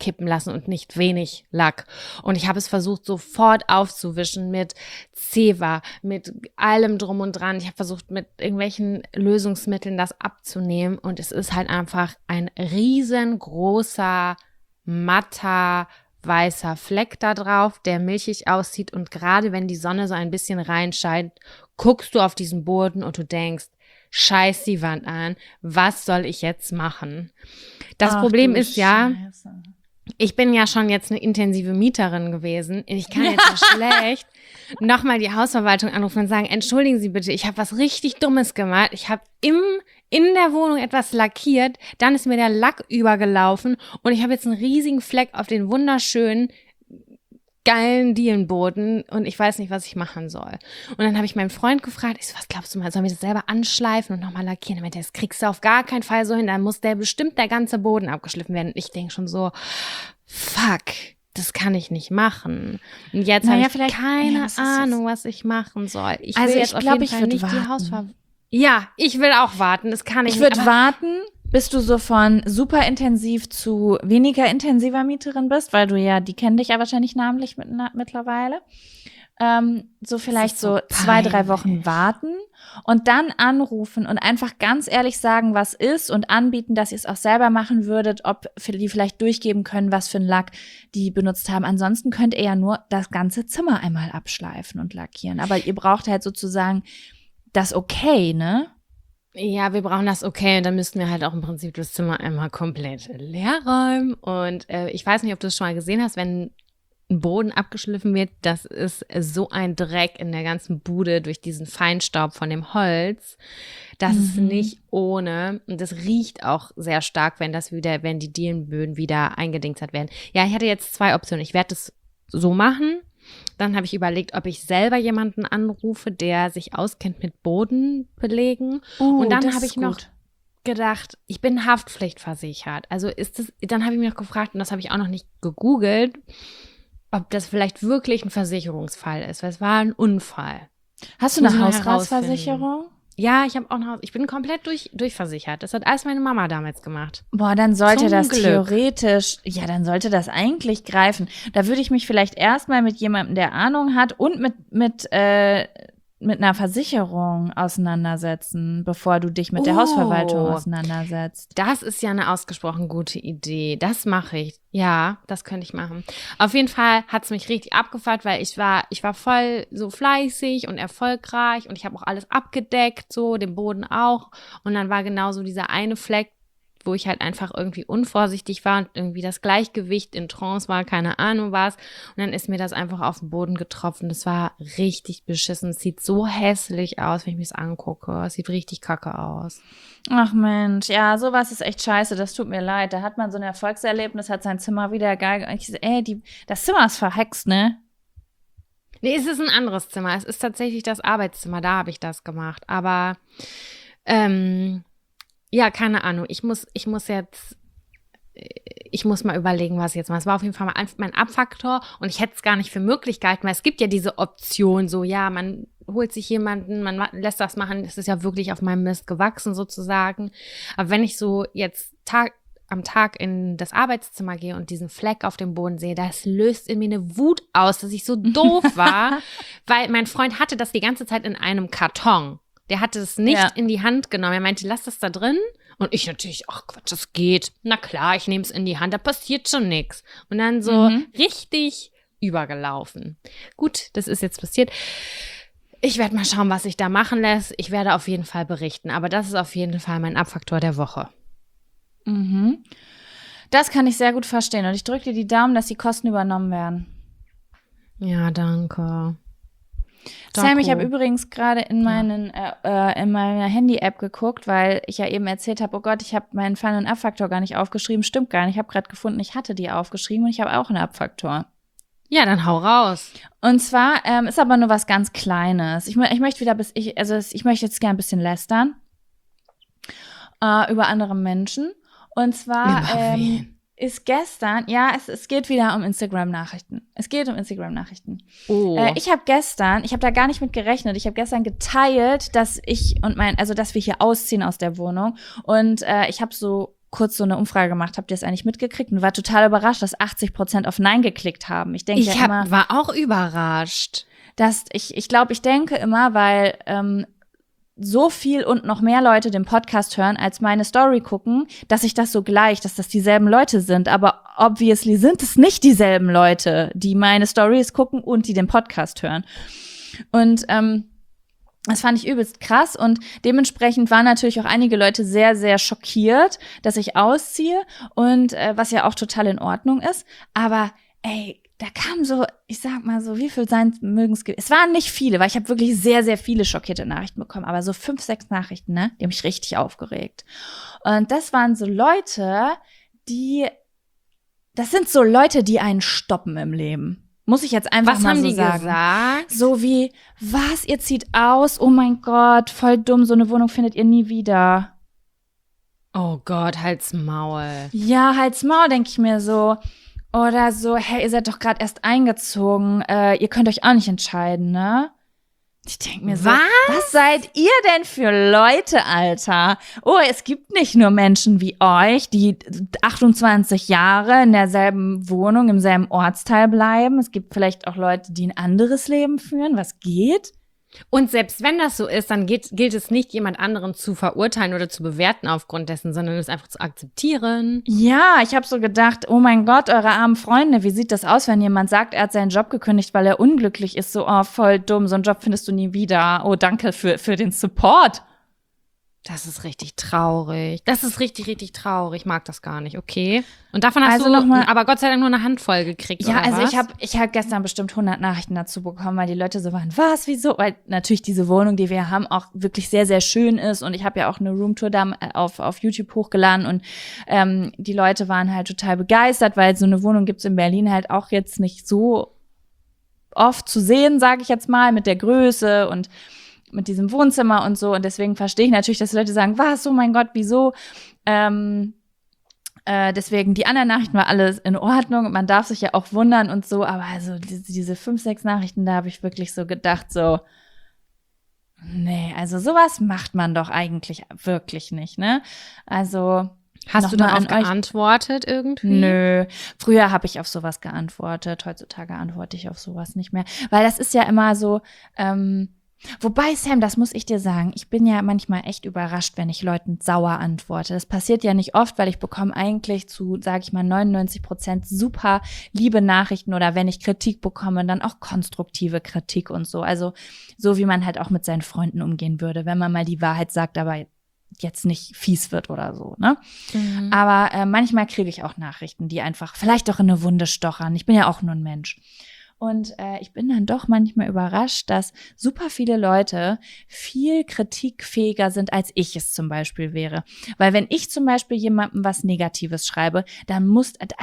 kippen lassen und nicht wenig Lack. Und ich habe es versucht, sofort aufzuwischen mit Zewa, mit allem drum und dran. Ich habe versucht, mit irgendwelchen Lösungsmitteln das abzunehmen. Und es ist halt einfach ein riesengroßer, matter, weißer Fleck da drauf, der milchig aussieht. Und gerade wenn die Sonne so ein bisschen reinscheint, guckst du auf diesen Boden und du denkst, scheiß die Wand an, was soll ich jetzt machen? Das Problem ist ja, ich bin ja schon jetzt eine intensive Mieterin gewesen. Ich kann jetzt so schlecht nochmal die Hausverwaltung anrufen und sagen, entschuldigen Sie bitte, ich habe was richtig Dummes gemacht. Ich habe in der Wohnung etwas lackiert, dann ist mir der Lack übergelaufen und ich habe jetzt einen riesigen Fleck auf den wunderschönen, geilen Dielenboden und ich weiß nicht, was ich machen soll. Und dann habe ich meinen Freund gefragt, ich so, was glaubst du mal, sollen wir das selber anschleifen und nochmal lackieren? Er meinte, das kriegst du auf gar keinen Fall so hin, dann muss bestimmt der ganze Boden abgeschliffen werden. Und ich denke schon so, fuck, das kann ich nicht machen. Und jetzt habe ich keine Ahnung, was ich machen soll. Ich will jetzt auf jeden Fall nicht die Hausverwaltung. Ja, ich will auch warten, das kann ich nicht. Ich würde warten, bis du so von super intensiv zu weniger intensiver Mieterin bist, weil du ja, die kennen dich ja wahrscheinlich namentlich mittlerweile. So vielleicht so 2-3 Wochen warten und dann anrufen und einfach ganz ehrlich sagen, was ist und anbieten, dass ihr es auch selber machen würdet, ob die vielleicht durchgeben können, was für einen Lack die benutzt haben. Ansonsten könnt ihr ja nur das ganze Zimmer einmal abschleifen und lackieren. Aber ihr braucht halt sozusagen das Okay, ne? Ja, wir brauchen das okay und dann müssten wir halt auch im Prinzip das Zimmer einmal komplett leer räumen. Und ich weiß nicht, ob du es schon mal gesehen hast, wenn ein Boden abgeschliffen wird, das ist so ein Dreck in der ganzen Bude durch diesen Feinstaub von dem Holz. Das ist nicht ohne und das riecht auch sehr stark, wenn die Dielenböden wieder eingedingstert werden. Ja, ich hatte jetzt 2 Optionen. Ich werde das so machen. Dann habe ich überlegt, ob ich selber jemanden anrufe, der sich auskennt mit Bodenbelegen. Und dann habe ich noch gedacht, ich bin haftpflichtversichert. Also dann habe ich mich noch gefragt, und das habe ich auch noch nicht gegoogelt, ob das vielleicht wirklich ein Versicherungsfall ist, weil es war ein Unfall. Hast du eine Hausratsversicherung? Ja, ich bin komplett durchversichert. Das hat alles meine Mama damals gemacht. Boah, dann sollte das theoretisch, ja, dann sollte das eigentlich greifen. Da würde ich mich vielleicht erstmal mit jemandem, der Ahnung hat und mit einer Versicherung auseinandersetzen, bevor du dich mit der Hausverwaltung auseinandersetzt. Das ist ja eine ausgesprochen gute Idee. Das mache ich. Ja, das könnte ich machen. Auf jeden Fall hat es mich richtig abgefuckt, weil ich war voll so fleißig und erfolgreich und ich habe auch alles abgedeckt, so den Boden auch. Und dann war genauso dieser eine Fleck, wo ich halt einfach irgendwie unvorsichtig war und irgendwie das Gleichgewicht in Trance war, keine Ahnung was. Und dann ist mir das einfach auf den Boden getropft. Das war richtig beschissen. Es sieht so hässlich aus, wenn ich mir das angucke. Es sieht richtig kacke aus. Ach Mensch, ja, sowas ist echt scheiße. Das tut mir leid. Da hat man so ein Erfolgserlebnis, hat sein Zimmer wieder geil. Das Zimmer ist verhext, ne? Nee, es ist ein anderes Zimmer. Es ist tatsächlich das Arbeitszimmer. Da habe ich das gemacht. Aber, ja, keine Ahnung. Ich muss mal überlegen, was ich jetzt mache. Es war auf jeden Fall mein Abfaktor und ich hätte es gar nicht für möglich gehalten, weil es gibt ja diese Option, so, ja, man holt sich jemanden, man lässt das machen, es ist ja wirklich auf meinem Mist gewachsen sozusagen. Aber wenn ich so jetzt am Tag in das Arbeitszimmer gehe und diesen Fleck auf dem Boden sehe, das löst in mir eine Wut aus, dass ich so doof war, weil mein Freund hatte das die ganze Zeit in einem Karton. Der hatte es nicht in die Hand genommen. Er meinte, lass das da drin. Und ich natürlich, ach Quatsch, das geht. Na klar, ich nehme es in die Hand, da passiert schon nichts. Und dann so richtig übergelaufen. Gut, das ist jetzt passiert. Ich werde mal schauen, was sich da machen lässt. Ich werde auf jeden Fall berichten. Aber das ist auf jeden Fall mein Abfaktor der Woche. Mhm. Das kann ich sehr gut verstehen. Und ich drücke dir die Daumen, dass die Kosten übernommen werden. Ja, danke. Sam, ich habe übrigens gerade in meiner Handy-App geguckt, weil ich ja eben erzählt habe, oh Gott, ich habe meinen Fun- und Abfaktor gar nicht aufgeschrieben. Stimmt gar nicht. Ich habe gerade gefunden, ich hatte die aufgeschrieben und ich habe auch einen Abfaktor. Ja, dann hau raus. Und zwar ist aber nur was ganz Kleines. Ich möchte jetzt gerne ein bisschen lästern über andere Menschen. Und zwar ist gestern, es geht wieder um Instagram-Nachrichten. Es geht um Instagram-Nachrichten. Oh. Ich habe da gar nicht mit gerechnet. Ich habe gestern geteilt, dass wir hier ausziehen aus der Wohnung. Und ich habe so kurz so eine Umfrage gemacht. Habt ihr das eigentlich mitgekriegt? Und war total überrascht, dass 80% auf Nein geklickt haben. Ich denke war auch überrascht. Ich denke immer, weil so viel und noch mehr Leute den Podcast hören, als meine Story gucken, dass sich das so gleicht, dass das dieselben Leute sind. Aber obviously sind es nicht dieselben Leute, die meine Stories gucken und die den Podcast hören. Und das fand ich übelst krass und dementsprechend waren natürlich auch einige Leute sehr, sehr schockiert, dass ich ausziehe und was ja auch total in Ordnung ist. Aber da kam so, ich sag mal so, wie viel sein mögen es? Es waren nicht viele, weil ich habe wirklich sehr, sehr viele schockierte Nachrichten bekommen, aber so 5, 6 Nachrichten, ne? Die haben mich richtig aufgeregt. Und das waren so Leute, das sind so Leute, die einen stoppen im Leben. Muss ich jetzt einfach mal so sagen. Was haben die gesagt? So wie, was, ihr zieht aus? Oh mein Gott, voll dumm, so eine Wohnung findet ihr nie wieder. Oh Gott, halt's Maul. Ja, halt's Maul, denke ich mir so. Oder so, hey, ihr seid doch gerade erst eingezogen, ihr könnt euch auch nicht entscheiden, ne? Ich denke mir so, was seid ihr denn für Leute, Alter? Oh, es gibt nicht nur Menschen wie euch, die 28 Jahre in derselben Wohnung, im selben Ortsteil bleiben. Es gibt vielleicht auch Leute, die ein anderes Leben führen. Was geht? Und selbst wenn das so ist, dann gilt es nicht, jemand anderen zu verurteilen oder zu bewerten aufgrund dessen, sondern es einfach zu akzeptieren. Ja, ich habe so gedacht, oh mein Gott, eure armen Freunde, wie sieht das aus, wenn jemand sagt, er hat seinen Job gekündigt, weil er unglücklich ist? So, oh, voll dumm, so einen Job findest du nie wieder. Oh, danke für den Support. Das ist richtig traurig. Das ist richtig, richtig traurig. Ich mag das gar nicht, okay? Und davon hast Also du noch mal, aber Gott sei Dank nur eine Handvoll gekriegt, ja, oder also was? ich hab gestern bestimmt 100 Nachrichten dazu bekommen, weil die Leute so waren, was, wieso? Weil natürlich diese Wohnung, die wir haben, auch wirklich sehr, sehr schön ist und ich habe ja auch eine Roomtour da auf YouTube hochgeladen und die Leute waren halt total begeistert, weil so eine Wohnung gibt's in Berlin halt auch jetzt nicht so oft zu sehen, sage ich jetzt mal, mit der Größe und mit diesem Wohnzimmer und so. Und deswegen verstehe ich natürlich, dass die Leute sagen, was, oh mein Gott, wieso? Deswegen, die anderen Nachrichten war alles in Ordnung und man darf sich ja auch wundern und so. Aber also diese 5, 6 Nachrichten, da habe ich wirklich so gedacht, so, nee, also sowas macht man doch eigentlich wirklich nicht, ne? Also hast du darauf geantwortet irgendwie? Nö, früher habe ich auf sowas geantwortet. Heutzutage antworte ich auf sowas nicht mehr. Weil das ist ja immer so, wobei, Sam, das muss ich dir sagen, ich bin ja manchmal echt überrascht, wenn ich Leuten sauer antworte. Das passiert ja nicht oft, weil ich bekomme eigentlich zu, sage ich mal, 99% super liebe Nachrichten oder wenn ich Kritik bekomme, dann auch konstruktive Kritik und so. Also so, wie man halt auch mit seinen Freunden umgehen würde, wenn man mal die Wahrheit sagt, aber jetzt nicht fies wird oder so, ne? Mhm. Aber manchmal kriege ich auch Nachrichten, die einfach vielleicht auch in eine Wunde stochern. Ich bin ja auch nur ein Mensch. Und ich bin dann doch manchmal überrascht, dass super viele Leute viel kritikfähiger sind, als ich es zum Beispiel wäre. Weil wenn ich zum Beispiel jemandem was Negatives schreibe, dann muss der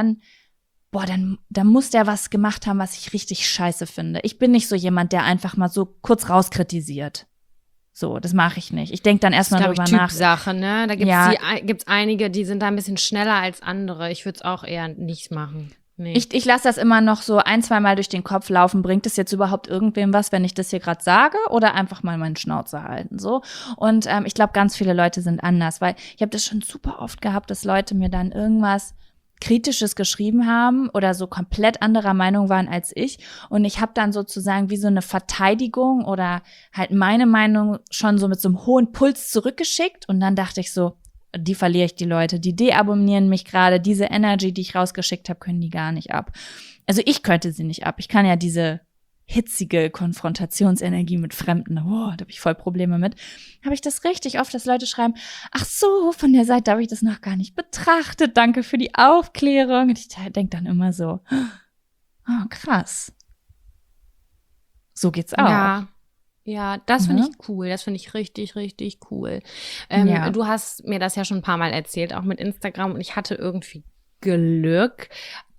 was gemacht haben, was ich richtig scheiße finde. Ich bin nicht so jemand, der einfach mal so kurz rauskritisiert. So, das mache ich nicht. Ich denke dann erstmal drüber nach. Typsache, ne? Da gibt's einige, die sind da ein bisschen schneller als andere. Ich würde es auch eher nicht machen. Nee. Ich lasse das immer noch so 1, 2 Mal durch den Kopf laufen. Bringt es jetzt überhaupt irgendwem was, wenn ich das hier gerade sage? Oder einfach mal meinen Schnauze halten, so. Und ich glaube, ganz viele Leute sind anders, weil ich habe das schon super oft gehabt, dass Leute mir dann irgendwas Kritisches geschrieben haben oder so komplett anderer Meinung waren als ich. Und ich habe dann sozusagen wie so eine Verteidigung oder halt meine Meinung schon so mit so einem hohen Puls zurückgeschickt. Und dann dachte ich so, die verliere ich die Leute, die deabonnieren mich gerade, diese Energy, die ich rausgeschickt habe, können die gar nicht ab. Also ich könnte sie nicht ab. Ich kann ja diese hitzige Konfrontationsenergie mit Fremden, da habe ich voll Probleme mit. Habe ich das richtig oft, dass Leute schreiben, ach so, von der Seite habe ich das noch gar nicht betrachtet, danke für die Aufklärung. Und ich denke dann immer so, oh krass. So geht's auch. Ja, das finde ich cool. Das finde ich richtig, richtig cool. Du hast mir das ja schon ein paar Mal erzählt, auch mit Instagram. Und ich hatte irgendwie Glück.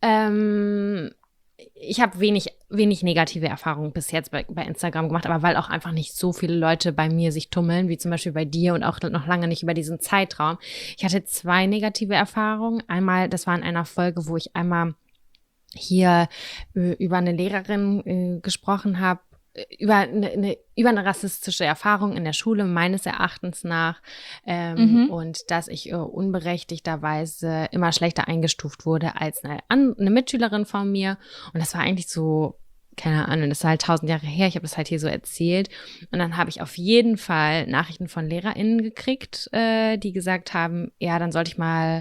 Ich habe wenig negative Erfahrungen bis jetzt bei Instagram gemacht, aber weil auch einfach nicht so viele Leute bei mir sich tummeln, wie zum Beispiel bei dir und auch noch lange nicht über diesen Zeitraum. Ich hatte 2 negative Erfahrungen. Einmal, das war in einer Folge, wo ich einmal hier über eine Lehrerin gesprochen habe, über eine rassistische Erfahrung in der Schule, meines Erachtens nach, und dass ich unberechtigterweise immer schlechter eingestuft wurde als eine Mitschülerin von mir. Und das war eigentlich so, keine Ahnung, das ist halt 1000 Jahre her, ich habe das halt hier so erzählt. Und dann habe ich auf jeden Fall Nachrichten von LehrerInnen gekriegt, die gesagt haben, ja, dann sollte ich mal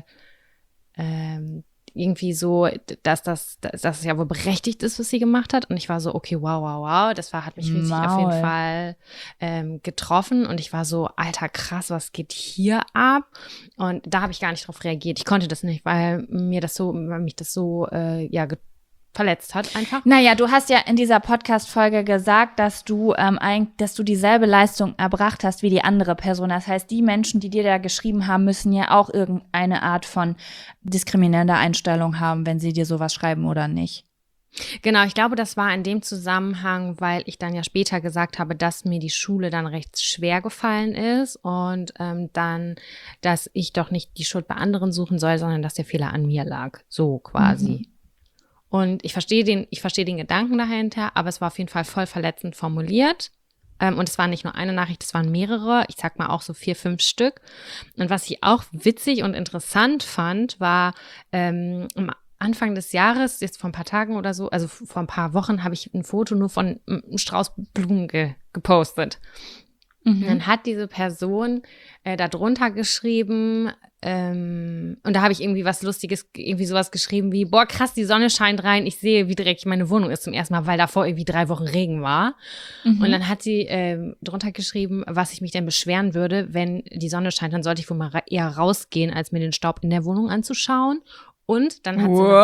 irgendwie so, dass es ja wohl berechtigt ist, was sie gemacht hat. Und ich war so, okay, wow. Hat mich riesig auf jeden Fall getroffen. Und ich war so, alter, krass, was geht hier ab? Und da habe ich gar nicht drauf reagiert. Ich konnte das nicht, weil mich das so verletzt hat einfach. Naja, du hast ja in dieser Podcast-Folge gesagt, dass du dieselbe Leistung erbracht hast wie die andere Person. Das heißt, die Menschen, die dir da geschrieben haben, müssen ja auch irgendeine Art von diskriminierender Einstellung haben, wenn sie dir sowas schreiben oder nicht. Genau, ich glaube, das war in dem Zusammenhang, weil ich dann ja später gesagt habe, dass mir die Schule dann recht schwer gefallen ist und dann, dass ich doch nicht die Schuld bei anderen suchen soll, sondern dass der Fehler an mir lag. So quasi. Und ich verstehe den Gedanken dahinter, aber es war auf jeden Fall voll verletzend formuliert. Und es war nicht nur eine Nachricht, es waren mehrere. Ich sag mal auch so 4, 5 Stück. Und was ich auch witzig und interessant fand, war am Anfang des Jahres, jetzt vor ein paar Tagen oder so, also vor ein paar Wochen, habe ich ein Foto nur von einem Strauß Blumen gepostet. Und dann hat diese Person da drunter geschrieben, und da habe ich irgendwie was Lustiges, irgendwie sowas geschrieben wie, boah, krass, die Sonne scheint rein, ich sehe, wie dreckig meine Wohnung ist zum ersten Mal, weil davor irgendwie 3 Wochen Regen war. Und dann hat sie drunter geschrieben, was ich mich denn beschweren würde, wenn die Sonne scheint, dann sollte ich wohl mal eher rausgehen, als mir den Staub in der Wohnung anzuschauen. Und dann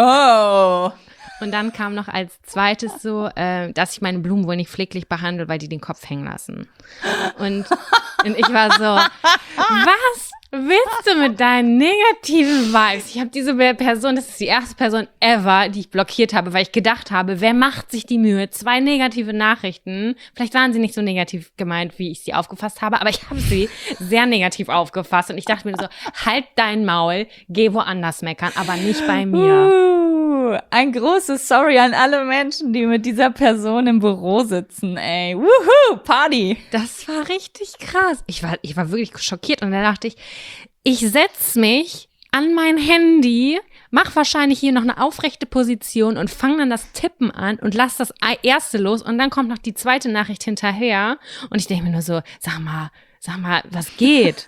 hat und dann kam noch als zweites so, dass ich meine Blumen wohl nicht pfleglich behandle, weil die den Kopf hängen lassen. Und ich war so, was willst du mit deinen negativen Vibes? Ich habe diese Person, das ist die erste Person ever, die ich blockiert habe, weil ich gedacht habe, wer macht sich die Mühe? 2 negative Nachrichten. Vielleicht waren sie nicht so negativ gemeint, wie ich sie aufgefasst habe, aber ich habe sie sehr negativ aufgefasst. Und ich dachte mir so, halt dein Maul, geh woanders meckern, aber nicht bei mir. Ein großes Sorry an alle Menschen, die mit dieser Person im Büro sitzen, ey. Wuhu, Party. Das war richtig krass. Ich war wirklich schockiert und dann dachte ich setz mich an mein Handy, mach wahrscheinlich hier noch eine aufrechte Position und fang dann das Tippen an und lass das erste los und dann kommt noch die zweite Nachricht hinterher und ich denke mir nur so, sag mal, was geht?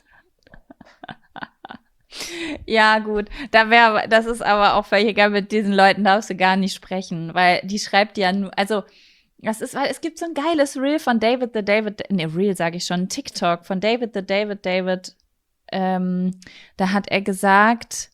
Ja, gut. Das ist aber auch völlig egal, mit diesen Leuten darfst du gar nicht sprechen, weil die schreibt ja nur, also, weil es gibt so ein geiles Reel von TikTok von David, da hat er gesagt,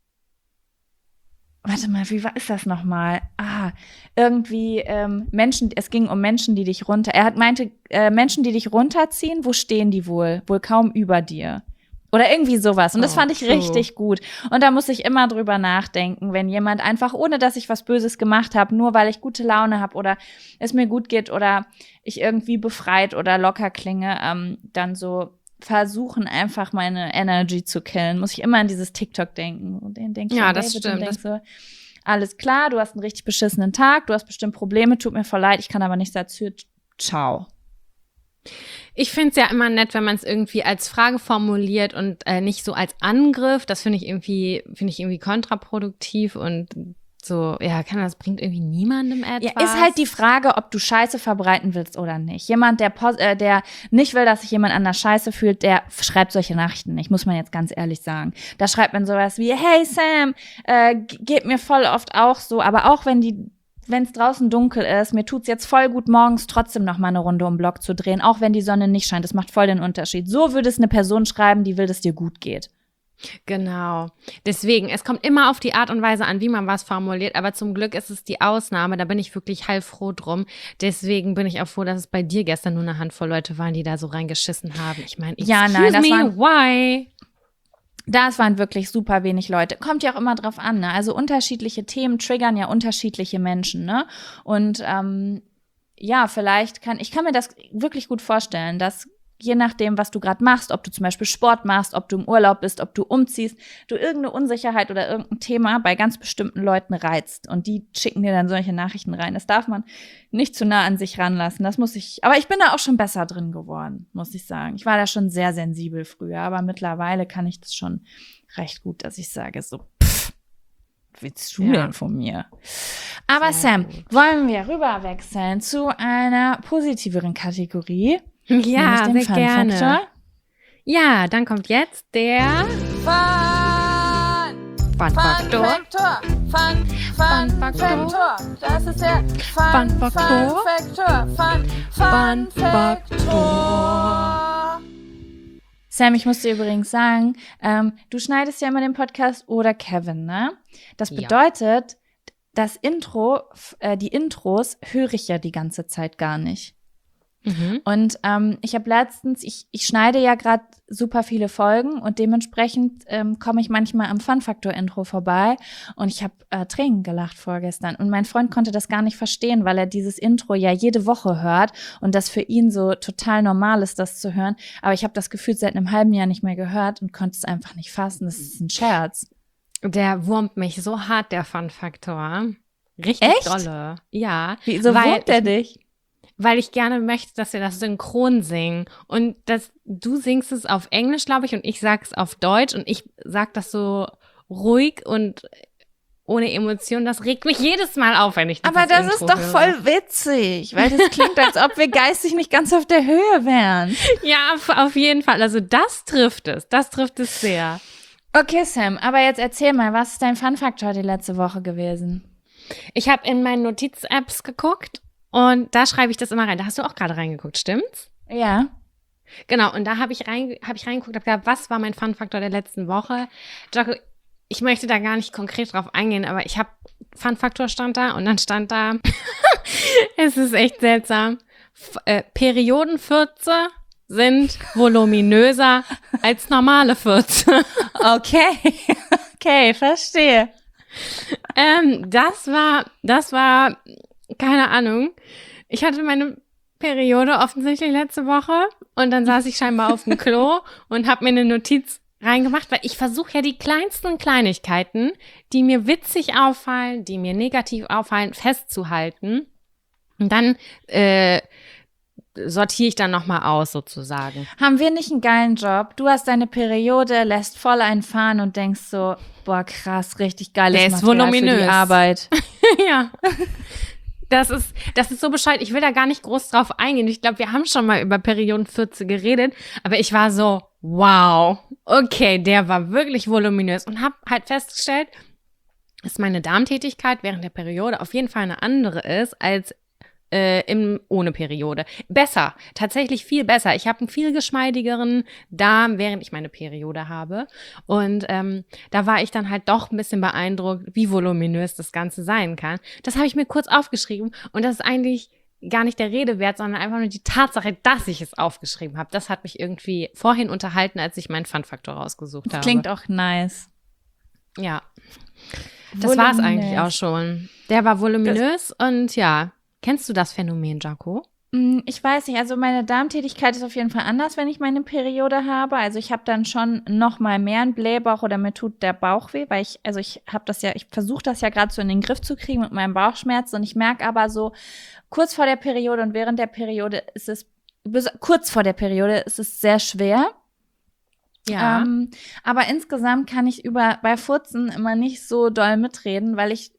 warte mal, ist das nochmal? Irgendwie es ging um Menschen, die dich meinte, Menschen, die dich runterziehen, wo stehen die wohl? Wohl kaum über dir. Oder irgendwie sowas. Und das fand ich richtig gut. Und da muss ich immer drüber nachdenken, wenn jemand einfach, ohne dass ich was Böses gemacht habe, nur weil ich gute Laune habe oder es mir gut geht oder ich irgendwie befreit oder locker klinge, dann so versuchen, einfach meine Energy zu killen. Muss ich immer an dieses TikTok denken. Und den denke ich ja, an das David stimmt. und denk so, alles klar, du hast einen richtig beschissenen Tag, du hast bestimmt Probleme, tut mir voll leid, ich kann aber nichts dazu. Ciao. Ich finde es ja immer nett, wenn man es irgendwie als Frage formuliert und nicht so als Angriff. Das finde ich irgendwie kontraproduktiv und so, ja, das bringt irgendwie niemandem etwas. Ja, ist halt die Frage, ob du Scheiße verbreiten willst oder nicht. Jemand, der nicht will, dass sich jemand an der Scheiße fühlt, der schreibt solche Nachrichten nicht, muss man jetzt ganz ehrlich sagen. Da schreibt man sowas wie, hey Sam, geht mir voll oft auch so, aber auch wenn es draußen dunkel ist, mir tut's jetzt voll gut, morgens trotzdem noch mal eine Runde um den Block zu drehen, auch wenn die Sonne nicht scheint. Das macht voll den Unterschied. So würde es eine Person schreiben, die will, dass dir gut geht. Genau. Deswegen, es kommt immer auf die Art und Weise an, wie man was formuliert, aber zum Glück ist es die Ausnahme, da bin ich wirklich heilfroh drum. Deswegen bin ich auch froh, dass es bei dir gestern nur eine Handvoll Leute waren, die da so reingeschissen haben. Ich meine, why? Das waren wirklich super wenig Leute. Kommt ja auch immer drauf an, ne? Also unterschiedliche Themen triggern ja unterschiedliche Menschen, ne? Und vielleicht kann mir das wirklich gut vorstellen, dass je nachdem, was du gerade machst, ob du zum Beispiel Sport machst, ob du im Urlaub bist, ob du umziehst, du irgendeine Unsicherheit oder irgendein Thema bei ganz bestimmten Leuten reizt. Und die schicken dir dann solche Nachrichten rein. Das darf man nicht zu nah an sich ranlassen. Aber ich bin da auch schon besser drin geworden, muss ich sagen. Ich war da schon sehr sensibel früher, aber mittlerweile kann ich das schon recht gut, dass ich sage so, was willst du denn von mir? Aber Sehr Sam, gut. wollen wir rüber wechseln zu einer positiveren Kategorie? Ja, Nämlich sehr den gerne. Fun-Faktor. Ja, dann kommt jetzt der Fun-Faktor. Fun-Faktor. Das ist der Fun-Faktor. Fun-Faktor. Sam, ich muss dir übrigens sagen, du schneidest ja immer den Podcast oder Kevin, ne? Das Ja. bedeutet, das Intro, die Intros höre ich ja die ganze Zeit gar nicht. Mhm. Und ich habe letztens, ich schneide ja gerade super viele Folgen und dementsprechend komme ich manchmal am Fun-Faktor-Intro vorbei und ich habe Tränen gelacht vorgestern. Und mein Freund konnte das gar nicht verstehen, weil er dieses Intro ja jede Woche hört und das für ihn so total normal ist, das zu hören. Aber ich habe das Gefühl seit einem halben Jahr nicht mehr gehört und konnte es einfach nicht fassen. Das ist ein Scherz. Der wurmt mich so hart, der Fun-Faktor. Richtig Echt? dolle. Ja. Wieso weil wurmt er dich? Weil ich gerne möchte, dass wir das synchron singen. Und du singst es auf Englisch, glaube ich, und ich sag's auf Deutsch. Und ich sag das so ruhig und ohne Emotion. Das regt mich jedes Mal auf, wenn ich Aber das Intro ist doch höre. voll witzig, weil das klingt, als ob wir geistig nicht ganz auf der Höhe wären. Ja, auf jeden Fall. Also das trifft es. Das trifft es sehr. Okay, Sam, aber jetzt erzähl mal, was ist dein Fun-Faktor die letzte Woche gewesen? Ich habe in meinen Notiz-Apps geguckt und da schreibe ich das immer rein. Da hast du auch gerade reingeguckt, stimmt's? Ja. Genau, und da habe ich reingeguckt, habe gesagt, was war mein Fun-Faktor der letzten Woche? Jaco, ich möchte da gar nicht konkret drauf eingehen, aber ich habe Fun-Faktor stand da und dann stand da, es ist echt seltsam, Periodenfürze sind voluminöser als normale Fürze. Okay. Okay, verstehe. Das war, keine Ahnung. Ich hatte meine Periode offensichtlich letzte Woche und dann saß ich scheinbar auf dem Klo und habe mir eine Notiz reingemacht, weil ich versuche ja die kleinsten Kleinigkeiten, die mir witzig auffallen, die mir negativ auffallen, festzuhalten. Und dann sortiere ich dann nochmal aus, sozusagen. Haben wir nicht einen geilen Job? Du hast deine Periode, lässt voll einfahren und denkst so, boah, krass, richtig geiles Der ist Material für voluminös. die Arbeit. Ja. Das ist so bescheuert. Ich will da gar nicht groß drauf eingehen. Ich glaube, wir haben schon mal über Periodenfürze geredet, aber ich war so, wow, okay, der war wirklich voluminös und habe halt festgestellt, dass meine Darmtätigkeit während der Periode auf jeden Fall eine andere ist als ohne Periode. Besser, tatsächlich viel besser. Ich habe einen viel geschmeidigeren Darm, während ich meine Periode habe. Und da war ich dann halt doch ein bisschen beeindruckt, wie voluminös das Ganze sein kann. Das habe ich mir kurz aufgeschrieben und das ist eigentlich gar nicht der Rede wert, sondern einfach nur die Tatsache, dass ich es aufgeschrieben habe. Das hat mich irgendwie vorhin unterhalten, als ich meinen Fun-Faktor rausgesucht habe. Klingt auch nice. Ja, das war es Voluminös. eigentlich auch schon. Der war voluminös und ja. Kennst du das Phänomen, Jaco? Ich weiß nicht, also meine Darmtätigkeit ist auf jeden Fall anders, wenn ich meine Periode habe. Also ich habe dann schon noch mal mehr einen Blähbauch oder mir tut der Bauch weh, weil ich versuche das ja gerade so in den Griff zu kriegen mit meinem Bauchschmerz und ich merke aber so kurz vor der Periode und während der Periode kurz vor der Periode ist es sehr schwer. Ja. Aber insgesamt kann ich bei Furzen immer nicht so doll mitreden, weil ich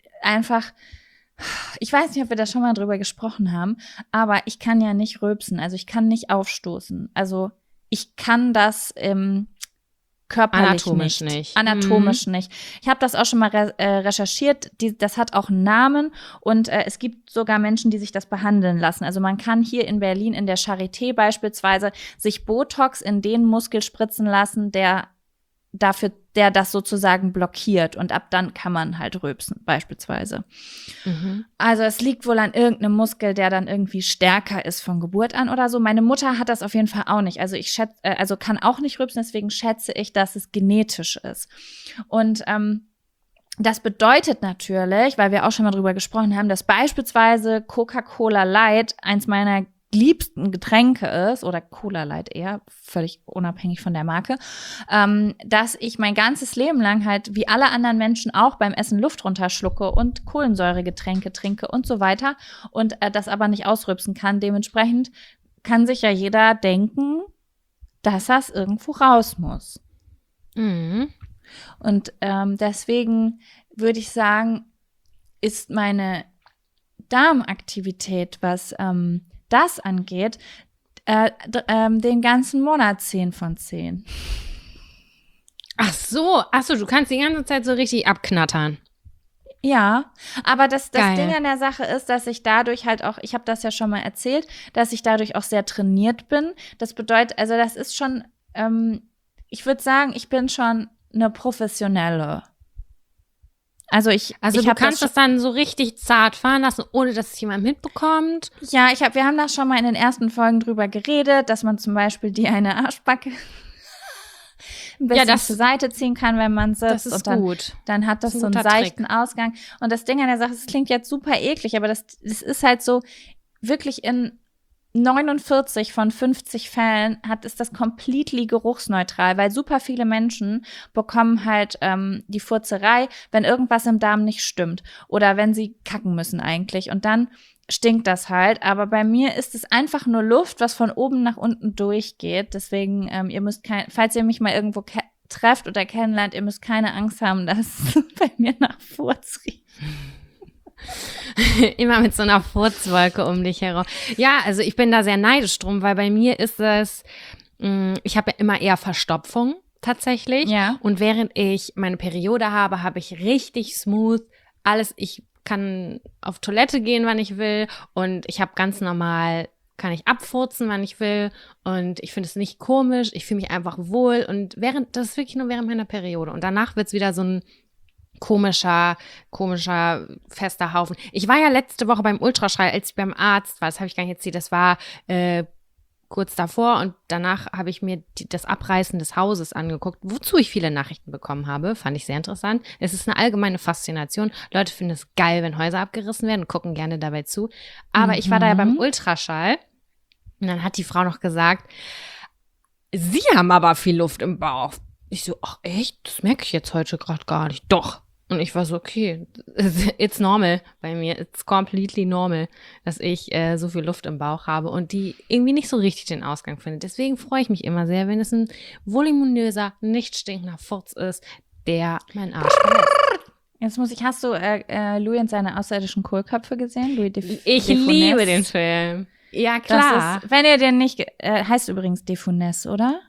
weiß nicht, ob wir da schon mal drüber gesprochen haben, aber ich kann ja nicht rülpsen, also ich kann nicht aufstoßen. Also ich kann das körperlich Anatomisch nicht. Anatomisch nicht. Ich habe das auch schon mal recherchiert, das hat auch einen Namen und es gibt sogar Menschen, die sich das behandeln lassen. Also man kann hier in Berlin in der Charité beispielsweise sich Botox in den Muskel spritzen lassen, der das sozusagen blockiert und ab dann kann man halt rülpsen, beispielsweise. Mhm. Also es liegt wohl an irgendeinem Muskel, der dann irgendwie stärker ist von Geburt an oder so. Meine Mutter hat das auf jeden Fall auch nicht. Also kann auch nicht rülpsen, deswegen schätze ich, dass es genetisch ist. Und das bedeutet natürlich, weil wir auch schon mal drüber gesprochen haben, dass beispielsweise Coca-Cola Light eins meiner liebsten Getränke ist, oder Cola Light eher, völlig unabhängig von der Marke, dass ich mein ganzes Leben lang halt wie alle anderen Menschen auch beim Essen Luft runterschlucke und Kohlensäuregetränke trinke und so weiter und das aber nicht ausrübsen kann. Dementsprechend kann sich ja jeder denken, dass das irgendwo raus muss. Mhm. Und deswegen würde ich sagen, ist meine Darmaktivität, was das angeht, den ganzen Monat 10 von 10. Ach so, du kannst die ganze Zeit so richtig abknattern. Ja, aber das Geil. Ding an der Sache ist, dass ich dadurch halt auch, ich habe das ja schon mal erzählt, dass ich dadurch auch sehr trainiert bin. Das bedeutet, also das ist schon, ich würde sagen, ich bin schon eine Professionelle. Also du kannst das dann so richtig zart fahren lassen, ohne dass es jemand mitbekommt. Ja, wir haben da schon mal in den ersten Folgen drüber geredet, dass man zum Beispiel die eine Arschbacke ein bisschen zur Seite ziehen kann, wenn man sitzt. Das ist und dann, gut. dann hat das so einen seichten Ausgang. Und das Ding an der Sache, das klingt jetzt super eklig, aber das ist halt so, wirklich in 49 von 50 Fällen ist das completely geruchsneutral, weil super viele Menschen bekommen halt die Furzerei, wenn irgendwas im Darm nicht stimmt oder wenn sie kacken müssen eigentlich und dann stinkt das halt, aber bei mir ist es einfach nur Luft, was von oben nach unten durchgeht, deswegen ihr müsst falls ihr mich mal irgendwo trefft oder kennenlernt, ihr müsst keine Angst haben, dass es bei mir nach Furz riecht. Immer mit so einer Furzwolke um dich herum. Ja, also ich bin da sehr neidisch drum, weil bei mir ist es, ich habe ja immer eher Verstopfung tatsächlich. Ja. Und während ich meine Periode habe, habe ich richtig smooth alles. Ich kann auf Toilette gehen, wann ich will. Und ich habe ganz normal, kann ich abfurzen, wann ich will. Und ich finde es nicht komisch. Ich fühle mich einfach wohl. Und das ist wirklich nur während meiner Periode. Und danach wird es wieder so ein komischer, fester Haufen. Ich war ja letzte Woche beim Ultraschall, als ich beim Arzt war, das habe ich gar nicht erzählt, das war kurz davor und danach habe ich mir das Abreißen des Hauses angeguckt, wozu ich viele Nachrichten bekommen habe, fand ich sehr interessant. Es ist eine allgemeine Faszination. Leute finden es geil, wenn Häuser abgerissen werden und gucken gerne dabei zu. Aber ich war da ja beim Ultraschall und dann hat die Frau noch gesagt, Sie haben aber viel Luft im Bauch. Ich so, ach echt? Das merke ich jetzt heute gerade gar nicht. Doch. Und ich war so, okay, it's normal bei mir. It's completely normal, dass ich so viel Luft im Bauch habe und die irgendwie nicht so richtig den Ausgang findet. Deswegen freue ich mich immer sehr, wenn es ein voluminöser, nicht stinkender Furz ist, der meinen Arsch verlässt. Hast du Louis und seine außerirdischen Kohlköpfe gesehen? Ich liebe den Film. Ja, klar. Wenn ihr den nicht, heißt übrigens De Funès, oder?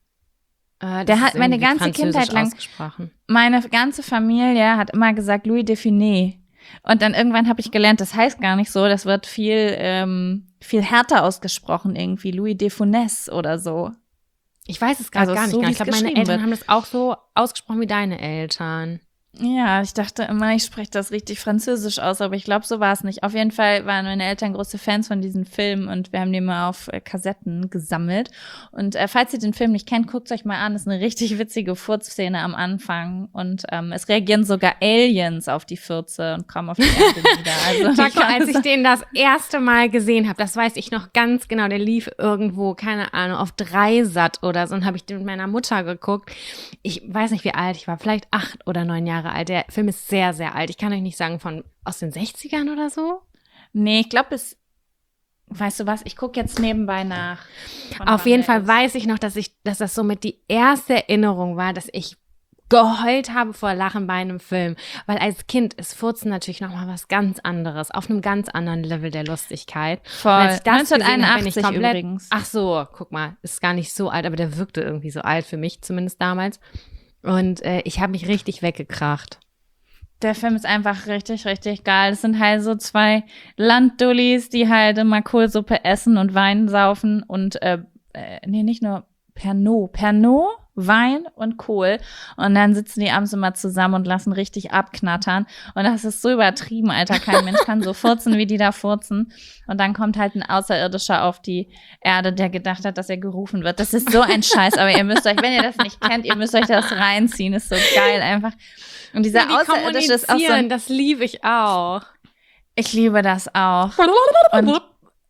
Der hat meine ganze Kindheit lang, meine ganze Familie hat immer gesagt Louis de Funès. Und dann irgendwann habe ich gelernt, das heißt gar nicht so, das wird viel härter ausgesprochen irgendwie, Louis de Funès oder so. Ich weiß es gar nicht. So, ich glaube, meine Eltern haben das auch so ausgesprochen wie deine Eltern. Ja, ich dachte immer, ich spreche das richtig französisch aus, aber ich glaube, so war es nicht. Auf jeden Fall waren meine Eltern große Fans von diesen Filmen und wir haben die mal auf Kassetten gesammelt. Und falls ihr den Film nicht kennt, guckt euch mal an. Das ist eine richtig witzige Furzszene am Anfang und es reagieren sogar Aliens auf die Fürze und kommen auf die Erde wieder. Also, als ich den das erste Mal gesehen habe, das weiß ich noch ganz genau, der lief irgendwo, keine Ahnung, auf Dreisat oder so und habe ich den mit meiner Mutter geguckt. Ich weiß nicht, wie alt ich war, vielleicht 8 oder 9 Jahre alt. Der Film ist sehr, sehr alt. Ich kann euch nicht sagen, aus den 60ern oder so. Nee, ich glaube, weißt du was, ich gucke jetzt nebenbei nach. Auf jeden Fall weiß ich noch, dass das somit die erste Erinnerung war, dass ich geheult habe vor Lachen bei einem Film. Weil als Kind ist Furzen natürlich nochmal was ganz anderes, auf einem ganz anderen Level der Lustigkeit. Voll. Und als ich das 1981 gesehen habe, bin ich komplett, übrigens. Ach so, guck mal, ist gar nicht so alt, aber der wirkte irgendwie so alt für mich, zumindest damals. Und ich habe mich richtig weggekracht. Der Film ist einfach richtig, richtig geil. Das sind halt so 2 Landdullis, die halt immer Kohlsuppe essen und Wein saufen und nicht nur Pernod, Wein und Kohl. Und dann sitzen die abends immer zusammen und lassen richtig abknattern. Und das ist so übertrieben, Alter. Kein Mensch kann so furzen, wie die da furzen. Und dann kommt halt ein Außerirdischer auf die Erde, der gedacht hat, dass er gerufen wird. Das ist so ein Scheiß. Aber ihr müsst euch, wenn ihr das nicht kennt, ihr müsst euch das reinziehen. Ist so geil einfach. Und dieser Außerirdische ist auch so das liebe ich auch. Ich liebe das auch. Und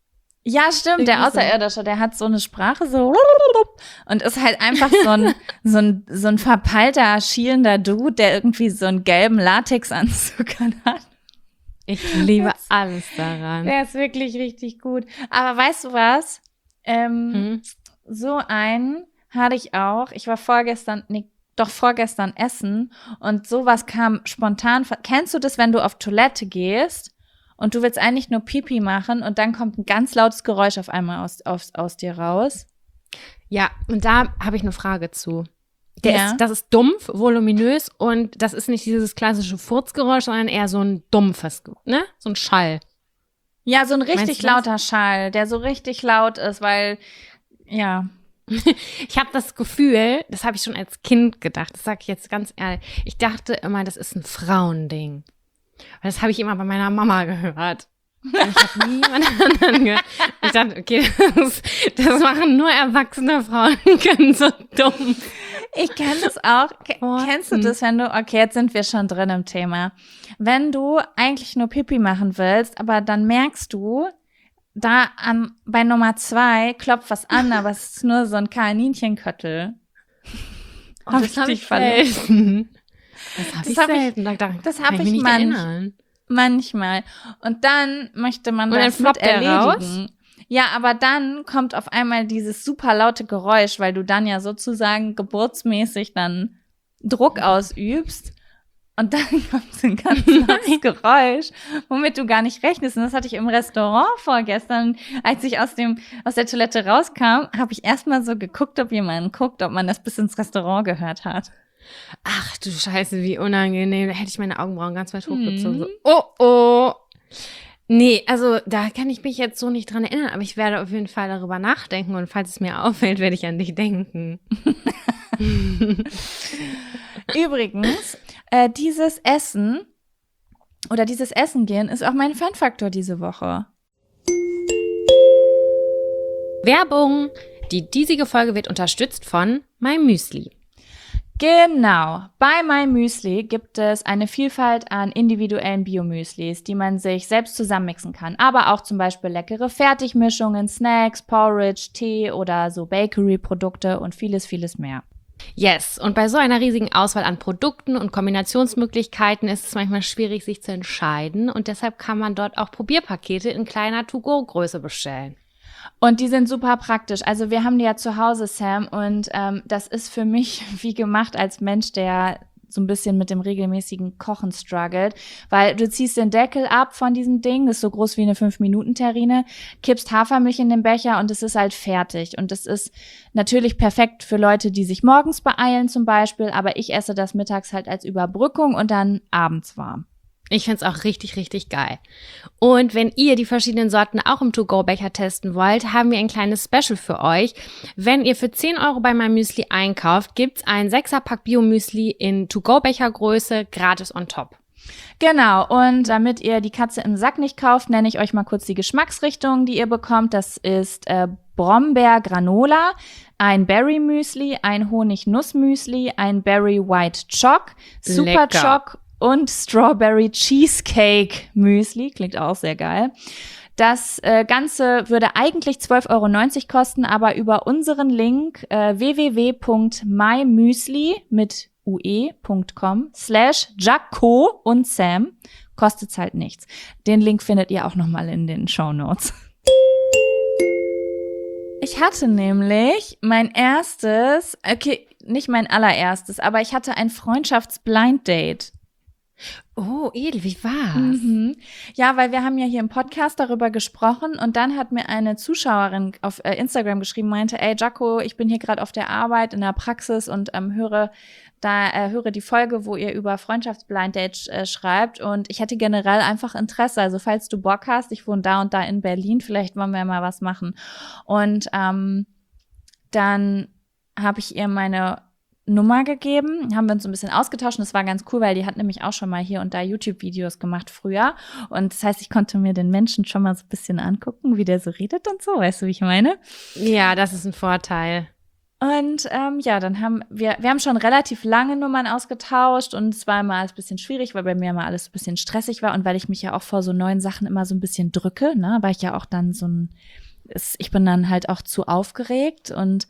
Ja, stimmt, der Außerirdische, der hat so eine Sprache so und ist halt einfach so ein verpeilter, schielender Dude, der irgendwie so einen gelben Latexanzug hat. Ich liebe alles daran. Der ist wirklich richtig gut. Aber weißt du was? So einen hatte ich auch. Ich war vorgestern essen und sowas kam spontan. Kennst du das, wenn du auf Toilette gehst und du willst eigentlich nur Pipi machen und dann kommt ein ganz lautes Geräusch auf einmal aus dir raus? Ja, und da habe ich eine Frage zu. Ja. Das ist dumpf, voluminös und das ist nicht dieses klassische Furzgeräusch, sondern eher so ein dumpfes, ne? So ein Schall. Ja, so ein richtig Meinst du das? lauter Schall, der so richtig laut ist, weil, ja. Ich habe das Gefühl, das habe ich schon als Kind gedacht, das sage ich jetzt ganz ehrlich, ich dachte immer, das ist ein Frauending. Weil das habe ich immer bei meiner Mama gehört. Und ich habe niemand anderen gehört. Ich dachte, okay, das machen nur erwachsene Frauen, die können so dumm. Ich kenne das auch. Oh. Kennst du das, wenn du, okay, jetzt sind wir schon drin im Thema. Wenn du eigentlich nur Pipi machen willst, aber dann merkst du, bei Nummer 2 klopft was an, aber es ist nur so ein Kaninchenköttel. Oh, das habe ich selten. Das habe ich nicht erinnern. Manchmal. Und dann möchte man Und dann das floppt der erledigen. Ja, aber dann kommt auf einmal dieses super laute Geräusch, weil du dann ja sozusagen geburtsmäßig dann Druck ausübst. Und dann kommt so ein ganz lautes Geräusch, womit du gar nicht rechnest. Und das hatte ich im Restaurant vorgestern. Als ich aus der Toilette rauskam, habe ich erstmal so geguckt, ob man das bis ins Restaurant gehört hat. Ach du Scheiße, wie unangenehm. Da hätte ich meine Augenbrauen ganz weit hochgezogen. So, oh. Nee, also da kann ich mich jetzt so nicht dran erinnern, aber ich werde auf jeden Fall darüber nachdenken und falls es mir auffällt, werde ich an dich denken. Übrigens, dieses Essen gehen ist auch mein Fun-Faktor diese Woche. Werbung! Die diesige Folge wird unterstützt von My Müsli. Genau. Bei My Müsli gibt es eine Vielfalt an individuellen Biomüslis, die man sich selbst zusammenmixen kann. Aber auch zum Beispiel leckere Fertigmischungen, Snacks, Porridge, Tee oder so Bakery-Produkte und vieles, vieles mehr. Yes, und bei so einer riesigen Auswahl an Produkten und Kombinationsmöglichkeiten ist es manchmal schwierig, sich zu entscheiden. Und deshalb kann man dort auch Probierpakete in kleiner To-Go-Größe bestellen. Und die sind super praktisch. Also wir haben die ja zu Hause, Sam, und das ist für mich wie gemacht als Mensch, der so ein bisschen mit dem regelmäßigen Kochen struggelt, weil du ziehst den Deckel ab von diesem Ding, das ist so groß wie eine 5-Minuten-Terrine, kippst Hafermilch in den Becher und es ist halt fertig. Und es ist natürlich perfekt für Leute, die sich morgens beeilen zum Beispiel, aber ich esse das mittags halt als Überbrückung und dann abends warm. Ich find's auch richtig, richtig geil. Und wenn ihr die verschiedenen Sorten auch im To-Go-Becher testen wollt, haben wir ein kleines Special für euch. Wenn ihr für 10 € bei My Müsli einkauft, gibt's ein 6er-Pack Bio-Müsli in To-Go-Bechergröße gratis on top. Genau, und damit ihr die Katze im Sack nicht kauft, nenne ich euch mal kurz die Geschmacksrichtungen, die ihr bekommt. Das ist Brombeer-Granola, ein Berry-Müsli, ein Honig-Nuss-Müsli, ein Berry-White Choc, Super Choc und Strawberry Cheesecake Müsli. Klingt auch sehr geil. Das Ganze würde eigentlich 12,90 € kosten, aber über unseren Link www.mymüsli mit ue.com/Jaco und Sam kostet's halt nichts. Den Link findet ihr auch nochmal in den Shownotes. Ich hatte nämlich mein erstes, okay, nicht mein allererstes, aber ich hatte ein Freundschafts-Blind-Date. Oh, edel, wie war's? Mhm. Ja, weil wir haben ja hier im Podcast darüber gesprochen und dann hat mir eine Zuschauerin auf Instagram geschrieben, meinte, ey Jaco, ich bin hier gerade auf der Arbeit in der Praxis und höre die Folge, wo ihr über Freundschafts-Blind-Date schreibt und ich hätte generell einfach Interesse, also falls du Bock hast, ich wohne da und da in Berlin, vielleicht wollen wir mal was machen. Und dann habe ich ihr meine Nummer gegeben, haben wir uns so ein bisschen ausgetauscht und das war ganz cool, weil die hat nämlich auch schon mal hier und da YouTube-Videos gemacht früher und das heißt, ich konnte mir den Menschen schon mal so ein bisschen angucken, wie der so redet und so, weißt du, wie ich meine? Ja, das ist ein Vorteil. Und ja, dann haben wir haben schon relativ lange Nummern ausgetauscht und es war immer alles ein bisschen schwierig, weil bei mir immer alles ein bisschen stressig war und weil ich mich ja auch vor so neuen Sachen immer so ein bisschen drücke, ne, weil ich ja auch dann so ein ich bin dann halt auch zu aufgeregt und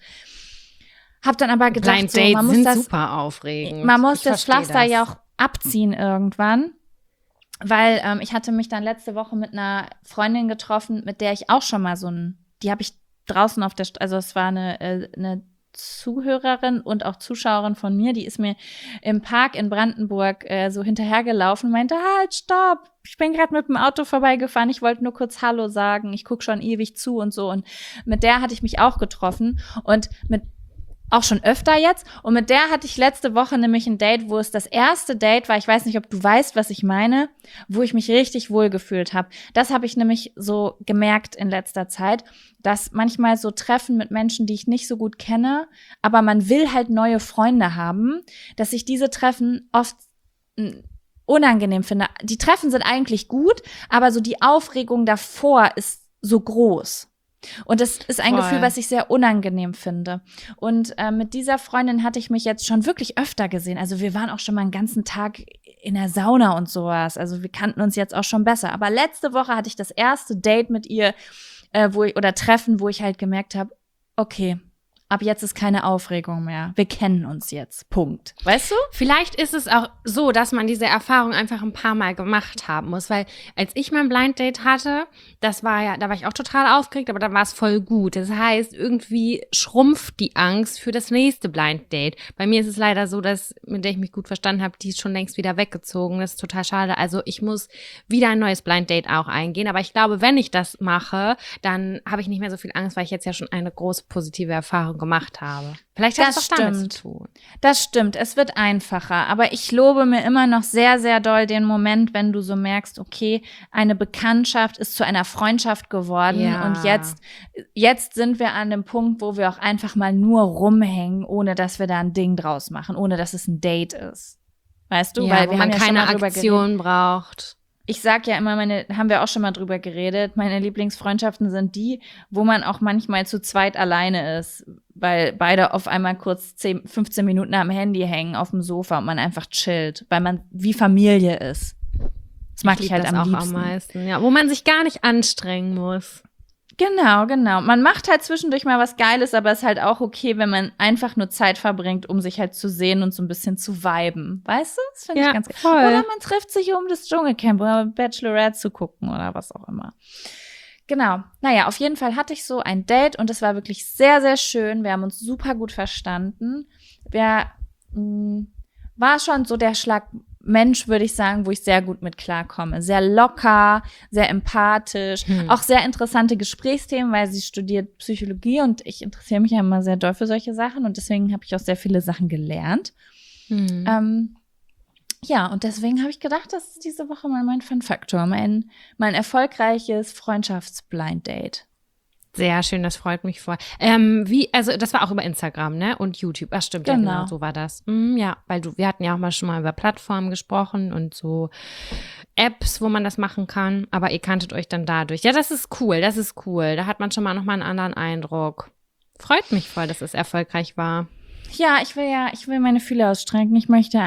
habe dann aber gedacht, Blind so, Dates man muss sind das super aufregend. Man muss Ich das verstehe Pflaster das. ja auch abziehen irgendwann, weil ich hatte mich dann letzte Woche mit einer Freundin getroffen, mit der ich auch schon mal die habe ich draußen auf der, also es war eine Zuhörerin und auch Zuschauerin von mir, die ist mir im Park in Brandenburg so hinterhergelaufen und meinte, halt, stopp, ich bin gerade mit dem Auto vorbeigefahren, ich wollte nur kurz Hallo sagen, ich gucke schon ewig zu und so. Und mit der hatte ich mich auch getroffen und auch schon öfter jetzt. Und mit der hatte ich letzte Woche nämlich ein Date, wo es das erste Date war, ich weiß nicht, ob du weißt, was ich meine, wo ich mich richtig wohl gefühlt habe. Das habe ich nämlich so gemerkt in letzter Zeit, dass manchmal so Treffen mit Menschen, die ich nicht so gut kenne, aber man will halt neue Freunde haben, dass ich diese Treffen oft unangenehm finde. Die Treffen sind eigentlich gut, aber so die Aufregung davor ist so groß. Und das ist ein Gefühl, was ich sehr unangenehm finde. Und mit dieser Freundin hatte ich mich jetzt schon wirklich öfter gesehen. Also wir waren auch schon mal einen ganzen Tag in der Sauna und sowas. Also wir kannten uns jetzt auch schon besser. Aber letzte Woche hatte ich das erste Date mit ihr, Treffen, wo ich halt gemerkt habe, okay, ab jetzt ist keine Aufregung mehr. Wir kennen uns jetzt. Punkt. Weißt du? Vielleicht ist es auch so, dass man diese Erfahrung einfach ein paar Mal gemacht haben muss, weil als ich mein Blind Date hatte, da war ich auch total aufgeregt, aber da war es voll gut. Das heißt, irgendwie schrumpft die Angst für das nächste Blind Date. Bei mir ist es leider so, dass, mit der ich mich gut verstanden habe, die ist schon längst wieder weggezogen. Das ist total schade. Also ich muss wieder ein neues Blind Date auch eingehen. Aber ich glaube, wenn ich das mache, dann habe ich nicht mehr so viel Angst, weil ich jetzt ja schon eine große positive Erfahrung gemacht habe. Vielleicht hat es doch damit zu tun. Das stimmt, es wird einfacher. Aber ich lobe mir immer noch sehr, sehr doll den Moment, wenn du so merkst, okay, eine Bekanntschaft ist zu einer Freundschaft geworden. Ja. Und jetzt sind wir an dem Punkt, wo wir auch einfach mal nur rumhängen, ohne dass wir da ein Ding draus machen, ohne dass es ein Date ist. Weißt du? Ja, weil wo wir man haben ja keine schon mal drüber Aktion braucht. Ich sag ja immer, haben wir auch schon mal drüber geredet, meine Lieblingsfreundschaften sind die, wo man auch manchmal zu zweit alleine ist, weil beide auf einmal kurz 10, 15 Minuten am Handy hängen auf dem Sofa und man einfach chillt, weil man wie Familie ist. Das mag ich halt am liebsten. Am meisten, ja, wo man sich gar nicht anstrengen muss. Genau. Man macht halt zwischendurch mal was Geiles, aber ist halt auch okay, wenn man einfach nur Zeit verbringt, um sich halt zu sehen und so ein bisschen zu viben. Weißt du? Das finde ich ganz geil. Voll. Oder man trifft sich, um das Dschungelcamp oder Bachelorette zu gucken oder was auch immer. Genau. Naja, auf jeden Fall hatte ich so ein Date und es war wirklich sehr, sehr schön. Wir haben uns super gut verstanden. War schon so der Schlag Mensch, würde ich sagen, wo ich sehr gut mit klarkomme. Sehr locker, sehr empathisch, auch sehr interessante Gesprächsthemen, weil sie studiert Psychologie und ich interessiere mich ja immer sehr doll für solche Sachen und deswegen habe ich auch sehr viele Sachen gelernt. Ja, und deswegen habe ich gedacht, das ist diese Woche mal mein Fun-Faktor, mein erfolgreiches Freundschafts-Blind-Date. Sehr schön, das freut mich voll. Also das war auch über Instagram, ne? Und YouTube. Ach stimmt, Genau. Ja, genau, so war das. Ja, weil wir hatten ja auch schon mal über Plattformen gesprochen und so Apps, wo man das machen kann. Aber ihr kanntet euch dann dadurch. Ja, das ist cool. Da hat man schon mal nochmal einen anderen Eindruck. Freut mich voll, dass es erfolgreich war. Ja, ich will meine Fühler ausstrecken. Ich möchte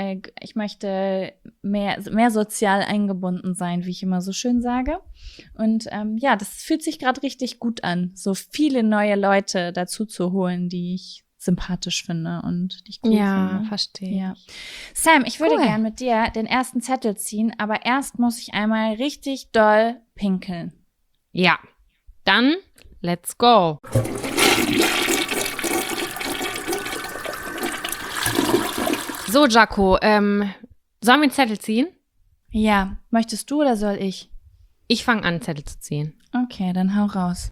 mehr sozial eingebunden sein, wie ich immer so schön sage. Und das fühlt sich gerade richtig gut an, so viele neue Leute dazu zu holen, die ich sympathisch finde und die ich cool finde. Ja, verstehe. Ja. Sam, ich würde gern mit dir den ersten Zettel ziehen, aber erst muss ich einmal richtig doll pinkeln. Ja, dann let's go. So, Jaco, sollen wir einen Zettel ziehen? Ja, möchtest du oder soll ich? Ich fange an, Zettel zu ziehen. Okay, dann hau raus.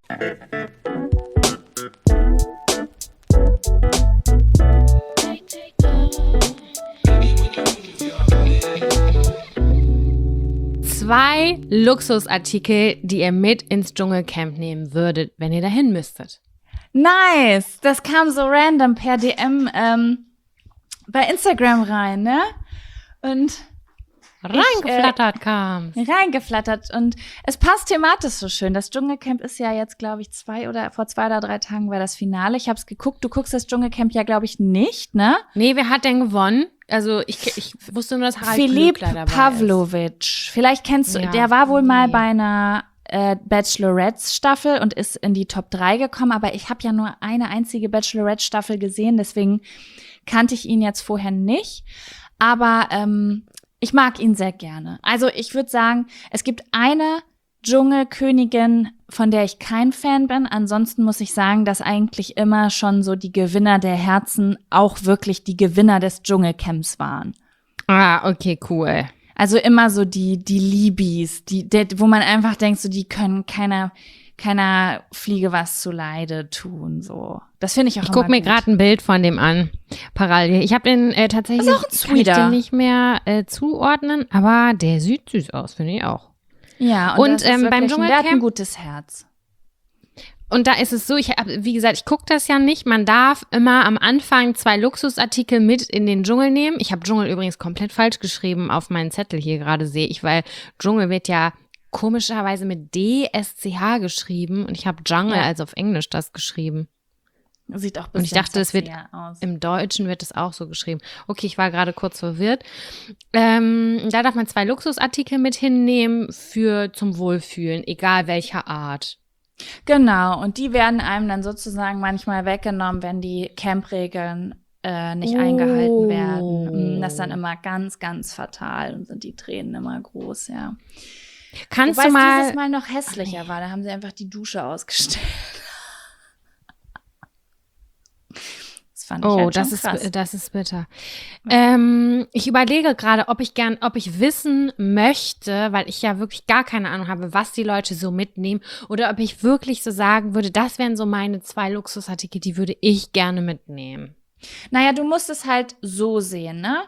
Zwei Luxusartikel, die ihr mit ins Dschungelcamp nehmen würdet, wenn ihr dahin müsstet. Nice! Das kam so random per DM bei Instagram rein, ne? Und reingeflattert kam. Reingeflattert. Und es passt thematisch so schön. Das Dschungelcamp ist ja jetzt, glaube ich, vor 2 oder 3 Tagen war das Finale. Ich habe es geguckt. Du guckst das Dschungelcamp ja, glaube ich, nicht, ne? Nee, wer hat denn gewonnen? Also ich wusste nur, dass Harald Philipp Glöckler dabei Pavlovic. Vielleicht kennst du, Ja, der war wohl mal nee. bei einer Bachelorette-Staffel und ist in die Top 3 gekommen, aber ich habe ja nur eine einzige Bachelorette-Staffel gesehen, deswegen kannte ich ihn jetzt vorher nicht. Aber ich mag ihn sehr gerne. Also ich würde sagen, es gibt eine Dschungelkönigin, von der ich kein Fan bin. Ansonsten muss ich sagen, dass eigentlich immer schon so die Gewinner der Herzen auch wirklich die Gewinner des Dschungelcamps waren. Ah, okay, cool. Also immer so die Liebis, wo man einfach denkt, so die können keiner Fliege was zuleide tun, so. Das finde ich auch Ich gucke mir gerade ein Bild von dem an, parallel. Ich habe den tatsächlich ist auch ein kann ich Sweeter. den nicht mehr zuordnen, aber der sieht süß aus, finde ich auch. Ja, Und das ist beim wirklich der hat ein Dschungelcamp gutes Herz. und da ist es so, wie gesagt, ich gucke das ja nicht. Man darf immer am Anfang 2 Luxusartikel mit in den Dschungel nehmen. Ich habe Dschungel übrigens komplett falsch geschrieben auf meinen Zettel hier gerade, sehe ich, weil Dschungel wird ja komischerweise mit DSCH geschrieben und ich habe Jungle, also auf Englisch, das geschrieben. Sieht auch ein Und ich bisschen dachte, es wird sexier aus. im Deutschen wird es auch so geschrieben. Okay, ich war gerade kurz verwirrt. Da darf man 2 Luxusartikel mit hinnehmen zum Wohlfühlen, egal welcher Art. Genau, und die werden einem dann sozusagen manchmal weggenommen, wenn die Campregeln nicht eingehalten werden. Das ist dann immer ganz, ganz fatal und sind die Tränen immer groß, ja. Kannst Wobei du es mal dieses Mal noch hässlicher war, da haben sie einfach die Dusche ausgestellt. Das fand ich halt schon krass. Das ist bitter. Ich überlege gerade, ob ich wissen möchte, weil ich ja wirklich gar keine Ahnung habe, was die Leute so mitnehmen, oder ob ich wirklich so sagen würde, das wären so meine 2 Luxusartikel, die würde ich gerne mitnehmen. Naja, du musst es halt so sehen, ne?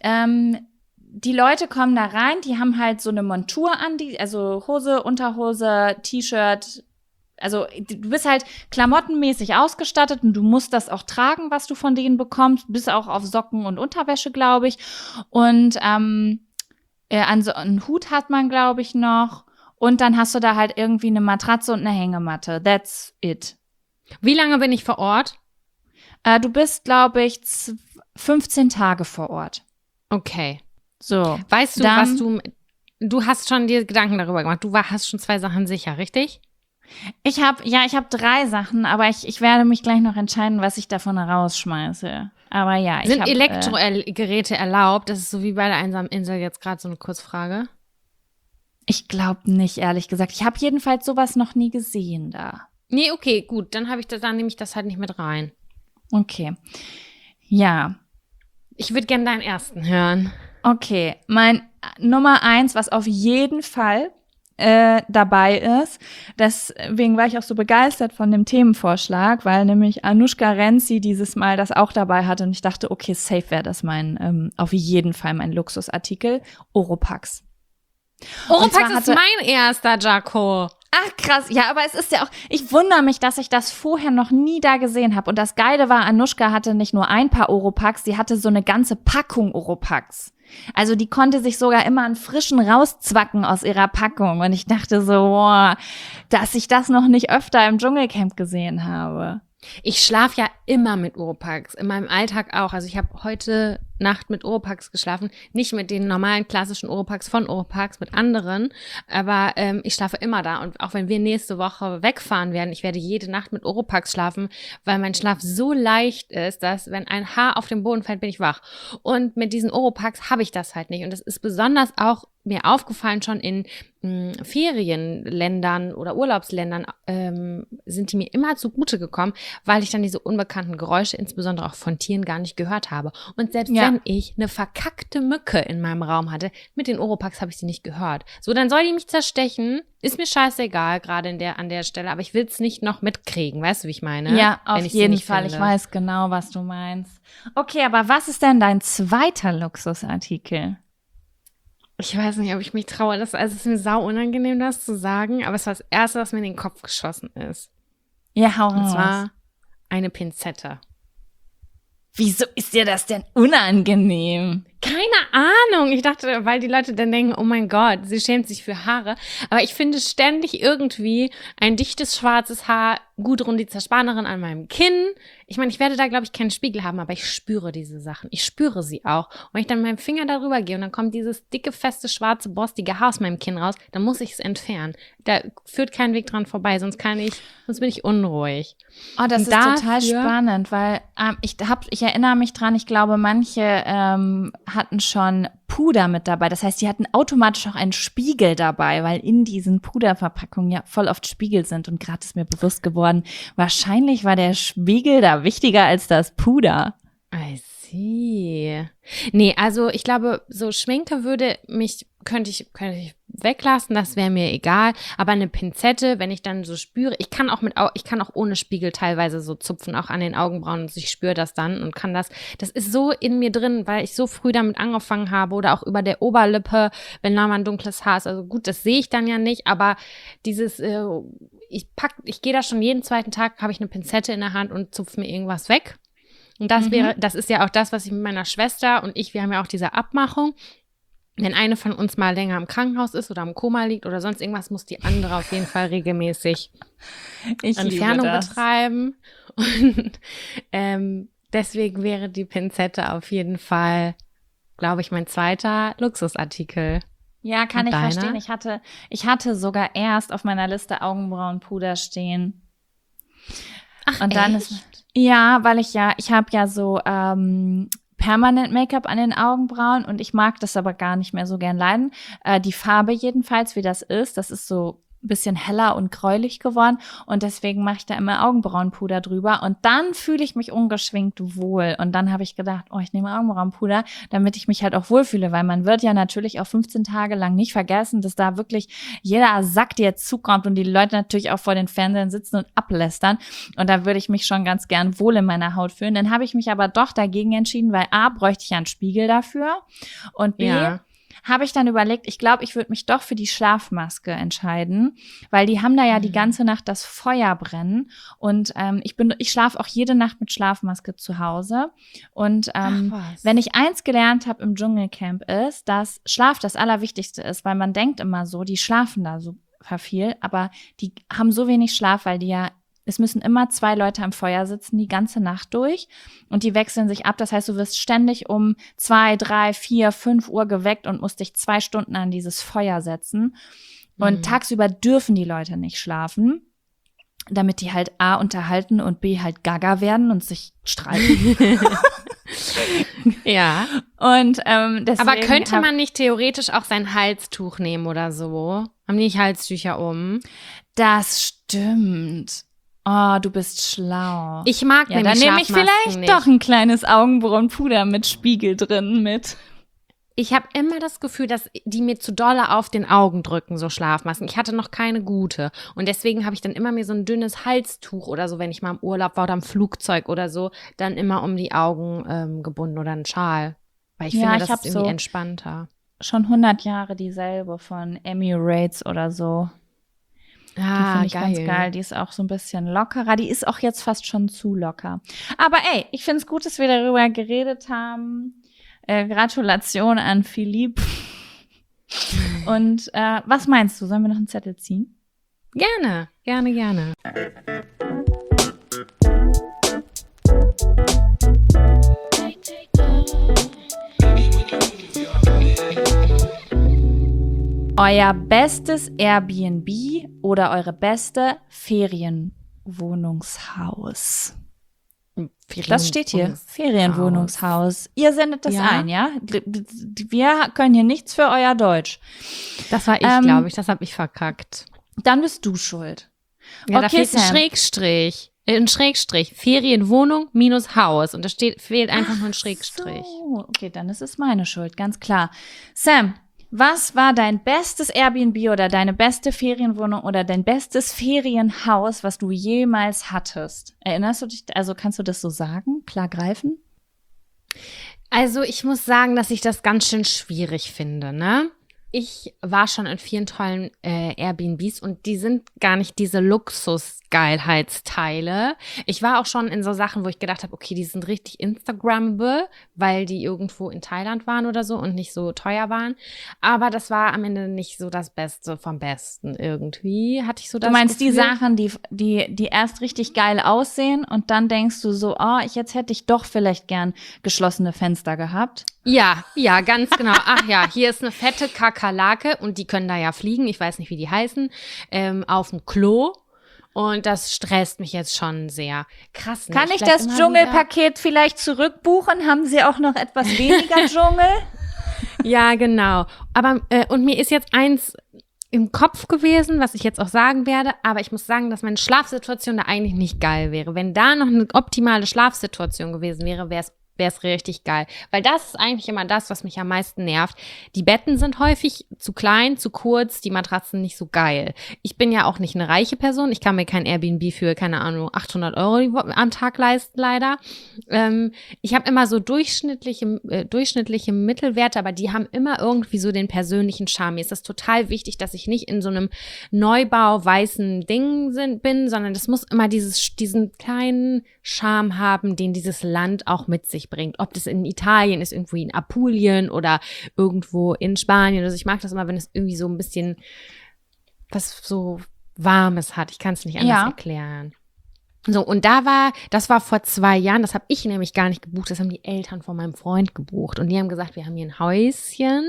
Die Leute kommen da rein, die haben halt so eine Montur an, also Hose, Unterhose, T-Shirt. Also du bist halt klamottenmäßig ausgestattet und du musst das auch tragen, was du von denen bekommst, bis auch auf Socken und Unterwäsche, glaube ich. Und einen Hut hat man, glaube ich, noch. Und dann hast du da halt irgendwie eine Matratze und eine Hängematte. That's it. Wie lange bin ich vor Ort? Du bist, glaube ich, 15 Tage vor Ort. Okay. So. Weißt du, was du hast schon dir Gedanken darüber gemacht. Du hast schon 2 Sachen sicher, richtig? Ich habe 3 Sachen, aber ich werde mich gleich noch entscheiden, was ich davon rausschmeiße. Aber ja, Sind Elektrogeräte erlaubt? Das ist so wie bei der einsamen Insel jetzt gerade so eine Kurzfrage. Ich glaube nicht, ehrlich gesagt. Ich habe jedenfalls sowas noch nie gesehen da. Nee, okay, gut. Dann nehme ich das halt nicht mit rein. Okay. Ja. Ich würde gerne deinen ersten hören. Okay. Mein Nummer 1, was auf jeden Fall dabei ist. Deswegen war ich auch so begeistert von dem Themenvorschlag, weil nämlich Anushka Renzi dieses Mal das auch dabei hatte und ich dachte, okay, safe wäre das auf jeden Fall mein Luxusartikel. Oropax. Oropax ist mein erster, Jaco. Ach krass, ja, aber es ist ja auch, ich wundere mich, dass ich das vorher noch nie da gesehen habe. Und das Geile war, Anushka hatte nicht nur ein paar Oropax, sie hatte so eine ganze Packung Oropax. Also die konnte sich sogar immer einen frischen rauszwacken aus ihrer Packung. Und ich dachte so, boah, dass ich das noch nicht öfter im Dschungelcamp gesehen habe. Ich schlafe ja immer mit Oropax, in meinem Alltag auch. Also ich habe heute Nacht mit Oropax geschlafen, nicht mit den normalen klassischen Oropax von Oropax, mit anderen, aber ich schlafe immer da. Und auch wenn wir nächste Woche wegfahren werden, ich werde jede Nacht mit Oropax schlafen, weil mein Schlaf so leicht ist, dass wenn ein Haar auf den Boden fällt, bin ich wach. Und mit diesen Oropax habe ich das halt nicht. Und das ist besonders auch mir aufgefallen, schon in Ferienländern oder Urlaubsländern sind die mir immer zugute gekommen, weil ich dann diese unbekannten Geräusche, insbesondere auch von Tieren, gar nicht gehört habe. Und selbst wenn ich eine verkackte Mücke in meinem Raum hatte, mit den Oropax habe ich sie nicht gehört. So, dann soll die mich zerstechen, ist mir scheißegal, gerade an der Stelle, aber ich will es nicht noch mitkriegen, weißt du, wie ich meine? Ja, auf jeden Fall, ich weiß genau, was du meinst. Okay, aber was ist denn dein zweiter Luxusartikel? Ich weiß nicht, ob ich mich traue. Es ist mir sau unangenehm, das zu sagen, aber es war das Erste, was mir in den Kopf geschossen ist. Ja, hau raus. Und zwar eine Pinzette. Wieso ist dir das denn unangenehm? Keine Ahnung. Ich dachte, weil die Leute dann denken, oh mein Gott, sie schämt sich für Haare. Aber ich finde ständig irgendwie ein dichtes schwarzes Haar, Gudrun die Zerspanerin an meinem Kinn. Ich meine, ich werde da, glaube ich, keinen Spiegel haben, aber ich spüre diese Sachen. Ich spüre sie auch. Und wenn ich dann mit meinem Finger darüber gehe und dann kommt dieses dicke, feste, schwarze, borstige Haar aus meinem Kinn raus, dann muss ich es entfernen. Da führt kein Weg dran vorbei, sonst bin ich unruhig. Oh, das ist total spannend, weil ich erinnere mich dran, ich glaube, manche hatten schon Puder mit dabei. Das heißt, die hatten automatisch auch einen Spiegel dabei, weil in diesen Puderverpackungen ja voll oft Spiegel sind. Und gerade ist mir bewusst geworden, wahrscheinlich war der Spiegel da wichtiger als das Puder. I see. Nee, also ich glaube, so Schminke könnte ich weglassen, das wäre mir egal. Aber eine Pinzette, wenn ich dann so spüre, ich kann auch ohne Spiegel teilweise so zupfen, auch an den Augenbrauen und ich spüre das dann und kann das ist so in mir drin, weil ich so früh damit angefangen habe oder auch über der Oberlippe, wenn da mal ein dunkles Haar ist. Also gut, das sehe ich dann ja nicht, aber dieses, ich gehe da schon jeden zweiten Tag, habe ich eine Pinzette in der Hand und zupfe mir irgendwas weg. Und das ist ja auch das, was ich mit meiner Schwester und wir haben ja auch diese Abmachung. Wenn eine von uns mal länger im Krankenhaus ist oder im Koma liegt oder sonst irgendwas, muss die andere auf jeden Fall regelmäßig Entfernung betreiben. Und deswegen wäre die Pinzette auf jeden Fall, glaube ich, mein zweiter Luxusartikel. Ja, kann ich verstehen. Ich hatte sogar erst auf meiner Liste Augenbrauenpuder stehen. Ach, und dann echt? Weil ich habe ja so permanent Make-up an den Augenbrauen und ich mag das aber gar nicht mehr so gern leiden. Die Farbe jedenfalls, wie das ist so ein bisschen heller und gräulich geworden und deswegen mache ich da immer Augenbrauenpuder drüber und dann fühle ich mich ungeschminkt wohl und dann habe ich gedacht, ich nehme Augenbrauenpuder, damit ich mich halt auch wohlfühle, weil man wird ja natürlich auch 15 Tage lang nicht vergessen, dass da wirklich jeder Sack dir zukommt und die Leute natürlich auch vor den Fernsehern sitzen und ablästern und da würde ich mich schon ganz gern wohl in meiner Haut fühlen. Dann habe ich mich aber doch dagegen entschieden, weil A, bräuchte ich ja einen Spiegel dafür und B, habe ich dann überlegt, ich glaube, ich würde mich doch für die Schlafmaske entscheiden, weil die haben da ja die ganze Nacht das Feuer brennen und ich schlafe auch jede Nacht mit Schlafmaske zu Hause und wenn ich eins gelernt habe im Dschungelcamp ist, dass Schlaf das Allerwichtigste ist, weil man denkt immer so, die schlafen da so viel, aber die haben so wenig Schlaf, weil es müssen immer 2 Leute am Feuer sitzen, die ganze Nacht durch und die wechseln sich ab. Das heißt, du wirst ständig um 2, 3, 4, 5 Uhr geweckt und musst dich 2 Stunden an dieses Feuer setzen. Und tagsüber dürfen die Leute nicht schlafen, damit die halt A, unterhalten und B, halt gaga werden und sich streiten. Ja. Und deswegen aber könnte man nicht theoretisch auch sein Halstuch nehmen oder so? Haben die nicht Halstücher um? Das stimmt. Oh, du bist schlau. Ich mag nämlich dann nehme ich vielleicht nicht. Doch ein kleines Augenbrauenpuder mit Spiegel drin mit. Ich habe immer das Gefühl, dass die mir zu dolle auf den Augen drücken, so Schlafmasken. Ich hatte noch keine gute. Und deswegen habe ich dann immer mir so ein dünnes Halstuch oder so, wenn ich mal im Urlaub war oder im Flugzeug oder so, dann immer um die Augen gebunden oder einen Schal. Weil ich finde, das ist irgendwie entspannter. Schon 100 Jahre dieselbe von Emirates oder so. Die finde ich ganz geil. Die ist auch so ein bisschen lockerer. Die ist auch jetzt fast schon zu locker. Aber ich finde es gut, dass wir darüber geredet haben. Gratulation an Philipp. Und was meinst du? Sollen wir noch einen Zettel ziehen? Gerne, gerne, gerne. Euer bestes Airbnb oder eure beste Ferienwohnungshaus? Das steht hier. Ferienwohnungshaus. Ihr sendet das ein, ja? Wir können hier nichts für euer Deutsch. Das war ich, glaube ich. Das habe ich verkackt. Dann bist du schuld. Ja, okay, da fehlt ein Schrägstrich. Ferienwohnung minus Haus. Und da fehlt einfach nur ein Schrägstrich. So. Okay, dann ist es meine Schuld, ganz klar. Sam, was war dein bestes Airbnb oder deine beste Ferienwohnung oder dein bestes Ferienhaus, was du jemals hattest? Erinnerst du dich, also kannst du das so sagen, klar greifen? Also ich muss sagen, dass ich das ganz schön schwierig finde, ne? ich war schon in vielen tollen Airbnbs und die sind gar nicht diese Luxus-Geilheitsteile. Ich war auch schon in so Sachen, wo ich gedacht habe, okay, die sind richtig Instagrammable, weil die irgendwo in Thailand waren oder so und nicht so teuer waren. Aber das war am Ende nicht so das Beste vom Besten irgendwie. Hatte ich so das Du meinst Gefühl. die Sachen, die erst richtig geil aussehen und dann denkst du so, jetzt hätte ich doch vielleicht gern geschlossene Fenster gehabt. Ja, ganz genau. Ach ja, hier ist eine fette Kakerlake und die können da ja fliegen, ich weiß nicht, wie die heißen, auf dem Klo. Und das stresst mich jetzt schon sehr. Krass, ne? Kann ich das Dschungelpaket vielleicht zurückbuchen? Haben Sie auch noch etwas weniger Dschungel? Ja, genau. Aber, und mir ist jetzt eins im Kopf gewesen, was ich jetzt auch sagen werde, aber ich muss sagen, dass meine Schlafsituation da eigentlich nicht geil wäre. Wenn da noch eine optimale Schlafsituation gewesen wäre, wäre es richtig geil. Weil das ist eigentlich immer das, was mich am meisten nervt. Die Betten sind häufig zu klein, zu kurz, die Matratzen nicht so geil. Ich bin ja auch nicht eine reiche Person. Ich kann mir kein Airbnb für, keine Ahnung, 800 € am Tag leisten, leider. Ich habe immer so durchschnittliche Mittelwerte, aber die haben immer irgendwie so den persönlichen Charme. Mir ist das total wichtig, dass ich nicht in so einem Neubau weißen Ding bin, sondern das muss immer diesen kleinen Charme haben, den dieses Land auch mit sich bringt. Ob das in Italien ist, irgendwo in Apulien oder irgendwo in Spanien. Also ich mag das immer, wenn es irgendwie so ein bisschen was so Warmes hat. Ich kann es nicht anders erklären. So, und das war vor 2 Jahren, das habe ich nämlich gar nicht gebucht, das haben die Eltern von meinem Freund gebucht. Und die haben gesagt, wir haben hier ein Häuschen,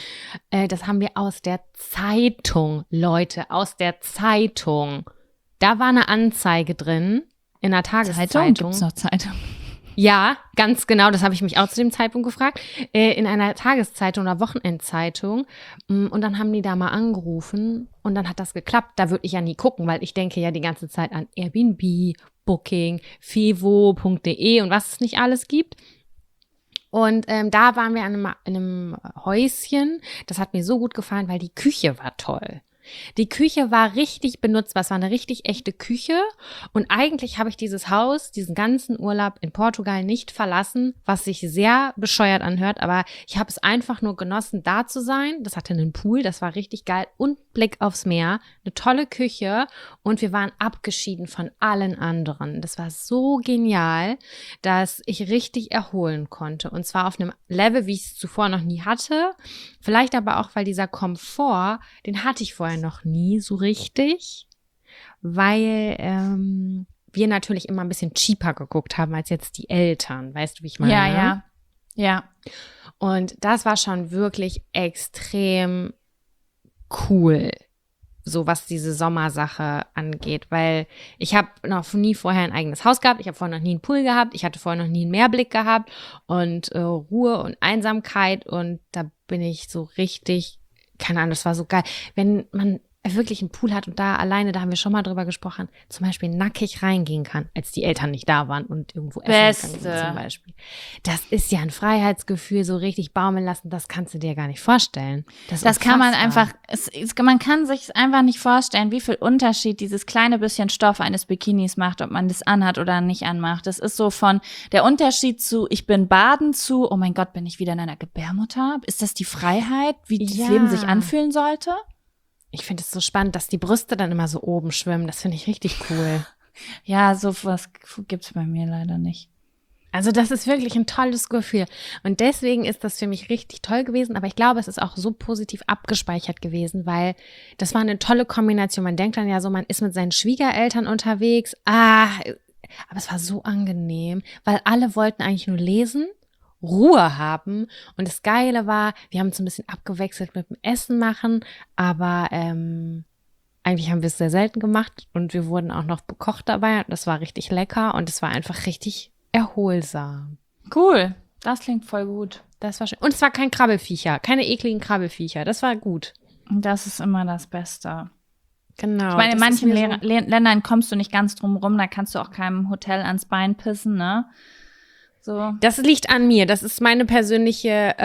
das haben wir aus der Zeitung, Leute, aus der Zeitung. Da war eine Anzeige drin, in der Tageszeitung. Gibt's noch Zeitung? Ja, ganz genau, das habe ich mich auch zu dem Zeitpunkt gefragt, in einer Tageszeitung oder Wochenendzeitung. Und dann haben die da mal angerufen und dann hat das geklappt. Da würde ich ja nie gucken, weil ich denke ja die ganze Zeit an Airbnb, Booking, fevo.de und was es nicht alles gibt. Und da waren wir in einem Häuschen. Das hat mir so gut gefallen, weil die Küche war toll. Die Küche war richtig benutzbar, es war eine richtig echte Küche und eigentlich habe ich dieses Haus, diesen ganzen Urlaub in Portugal nicht verlassen, was sich sehr bescheuert anhört, aber ich habe es einfach nur genossen, da zu sein. Das hatte einen Pool, das war richtig geil und Blick aufs Meer, eine tolle Küche und wir waren abgeschieden von allen anderen. Das war so genial, dass ich richtig erholen konnte und zwar auf einem Level, wie ich es zuvor noch nie hatte. Vielleicht aber auch, weil dieser Komfort, den hatte ich vorher noch nie so richtig, weil wir natürlich immer ein bisschen cheaper geguckt haben als jetzt die Eltern. Weißt du, wie ich meine? Ja. Und das war schon wirklich extrem cool, so was diese Sommersache angeht, weil ich habe noch nie vorher ein eigenes Haus gehabt, ich habe vorher noch nie einen Pool gehabt, ich hatte vorher noch nie einen Meerblick gehabt und Ruhe und Einsamkeit und da bin ich so richtig, keine Ahnung, das war so geil, wenn man wirklich einen Pool hat und da alleine, da haben wir schon mal drüber gesprochen, zum Beispiel nackig reingehen kann, als die Eltern nicht da waren und irgendwo essen kann zum Beispiel. Das ist ja ein Freiheitsgefühl, so richtig baumeln lassen, das kannst du dir gar nicht vorstellen. Das kann man einfach, man kann sich einfach nicht vorstellen, wie viel Unterschied dieses kleine bisschen Stoff eines Bikinis macht, ob man das anhat oder nicht anmacht. Das ist so von der Unterschied zu, ich bin baden zu, oh mein Gott, bin ich wieder in einer Gebärmutter? Ist das die Freiheit, wie das Leben sich anfühlen sollte? Ich finde es so spannend, dass die Brüste dann immer so oben schwimmen. Das finde ich richtig cool. Ja, sowas gibt's bei mir leider nicht. Also das ist wirklich ein tolles Gefühl. Und deswegen ist das für mich richtig toll gewesen. Aber ich glaube, es ist auch so positiv abgespeichert gewesen, weil das war eine tolle Kombination. Man denkt dann ja so, man ist mit seinen Schwiegereltern unterwegs. Aber es war so angenehm, weil alle wollten eigentlich nur lesen, Ruhe haben. Und das Geile war, wir haben uns ein bisschen abgewechselt mit dem Essen machen, aber eigentlich haben wir es sehr selten gemacht und wir wurden auch noch bekocht dabei. Das war richtig lecker und es war einfach richtig erholsam. Cool, das klingt voll gut. Das war schön. Und es war kein Krabbelfiecher, keine ekligen Krabbelfiecher. Das war gut. Das ist immer das Beste. Genau. Ich meine, in manchen Ländern kommst du nicht ganz drum rum, da kannst du auch keinem Hotel ans Bein pissen, ne? So. Das liegt an mir. Das ist meine persönliche,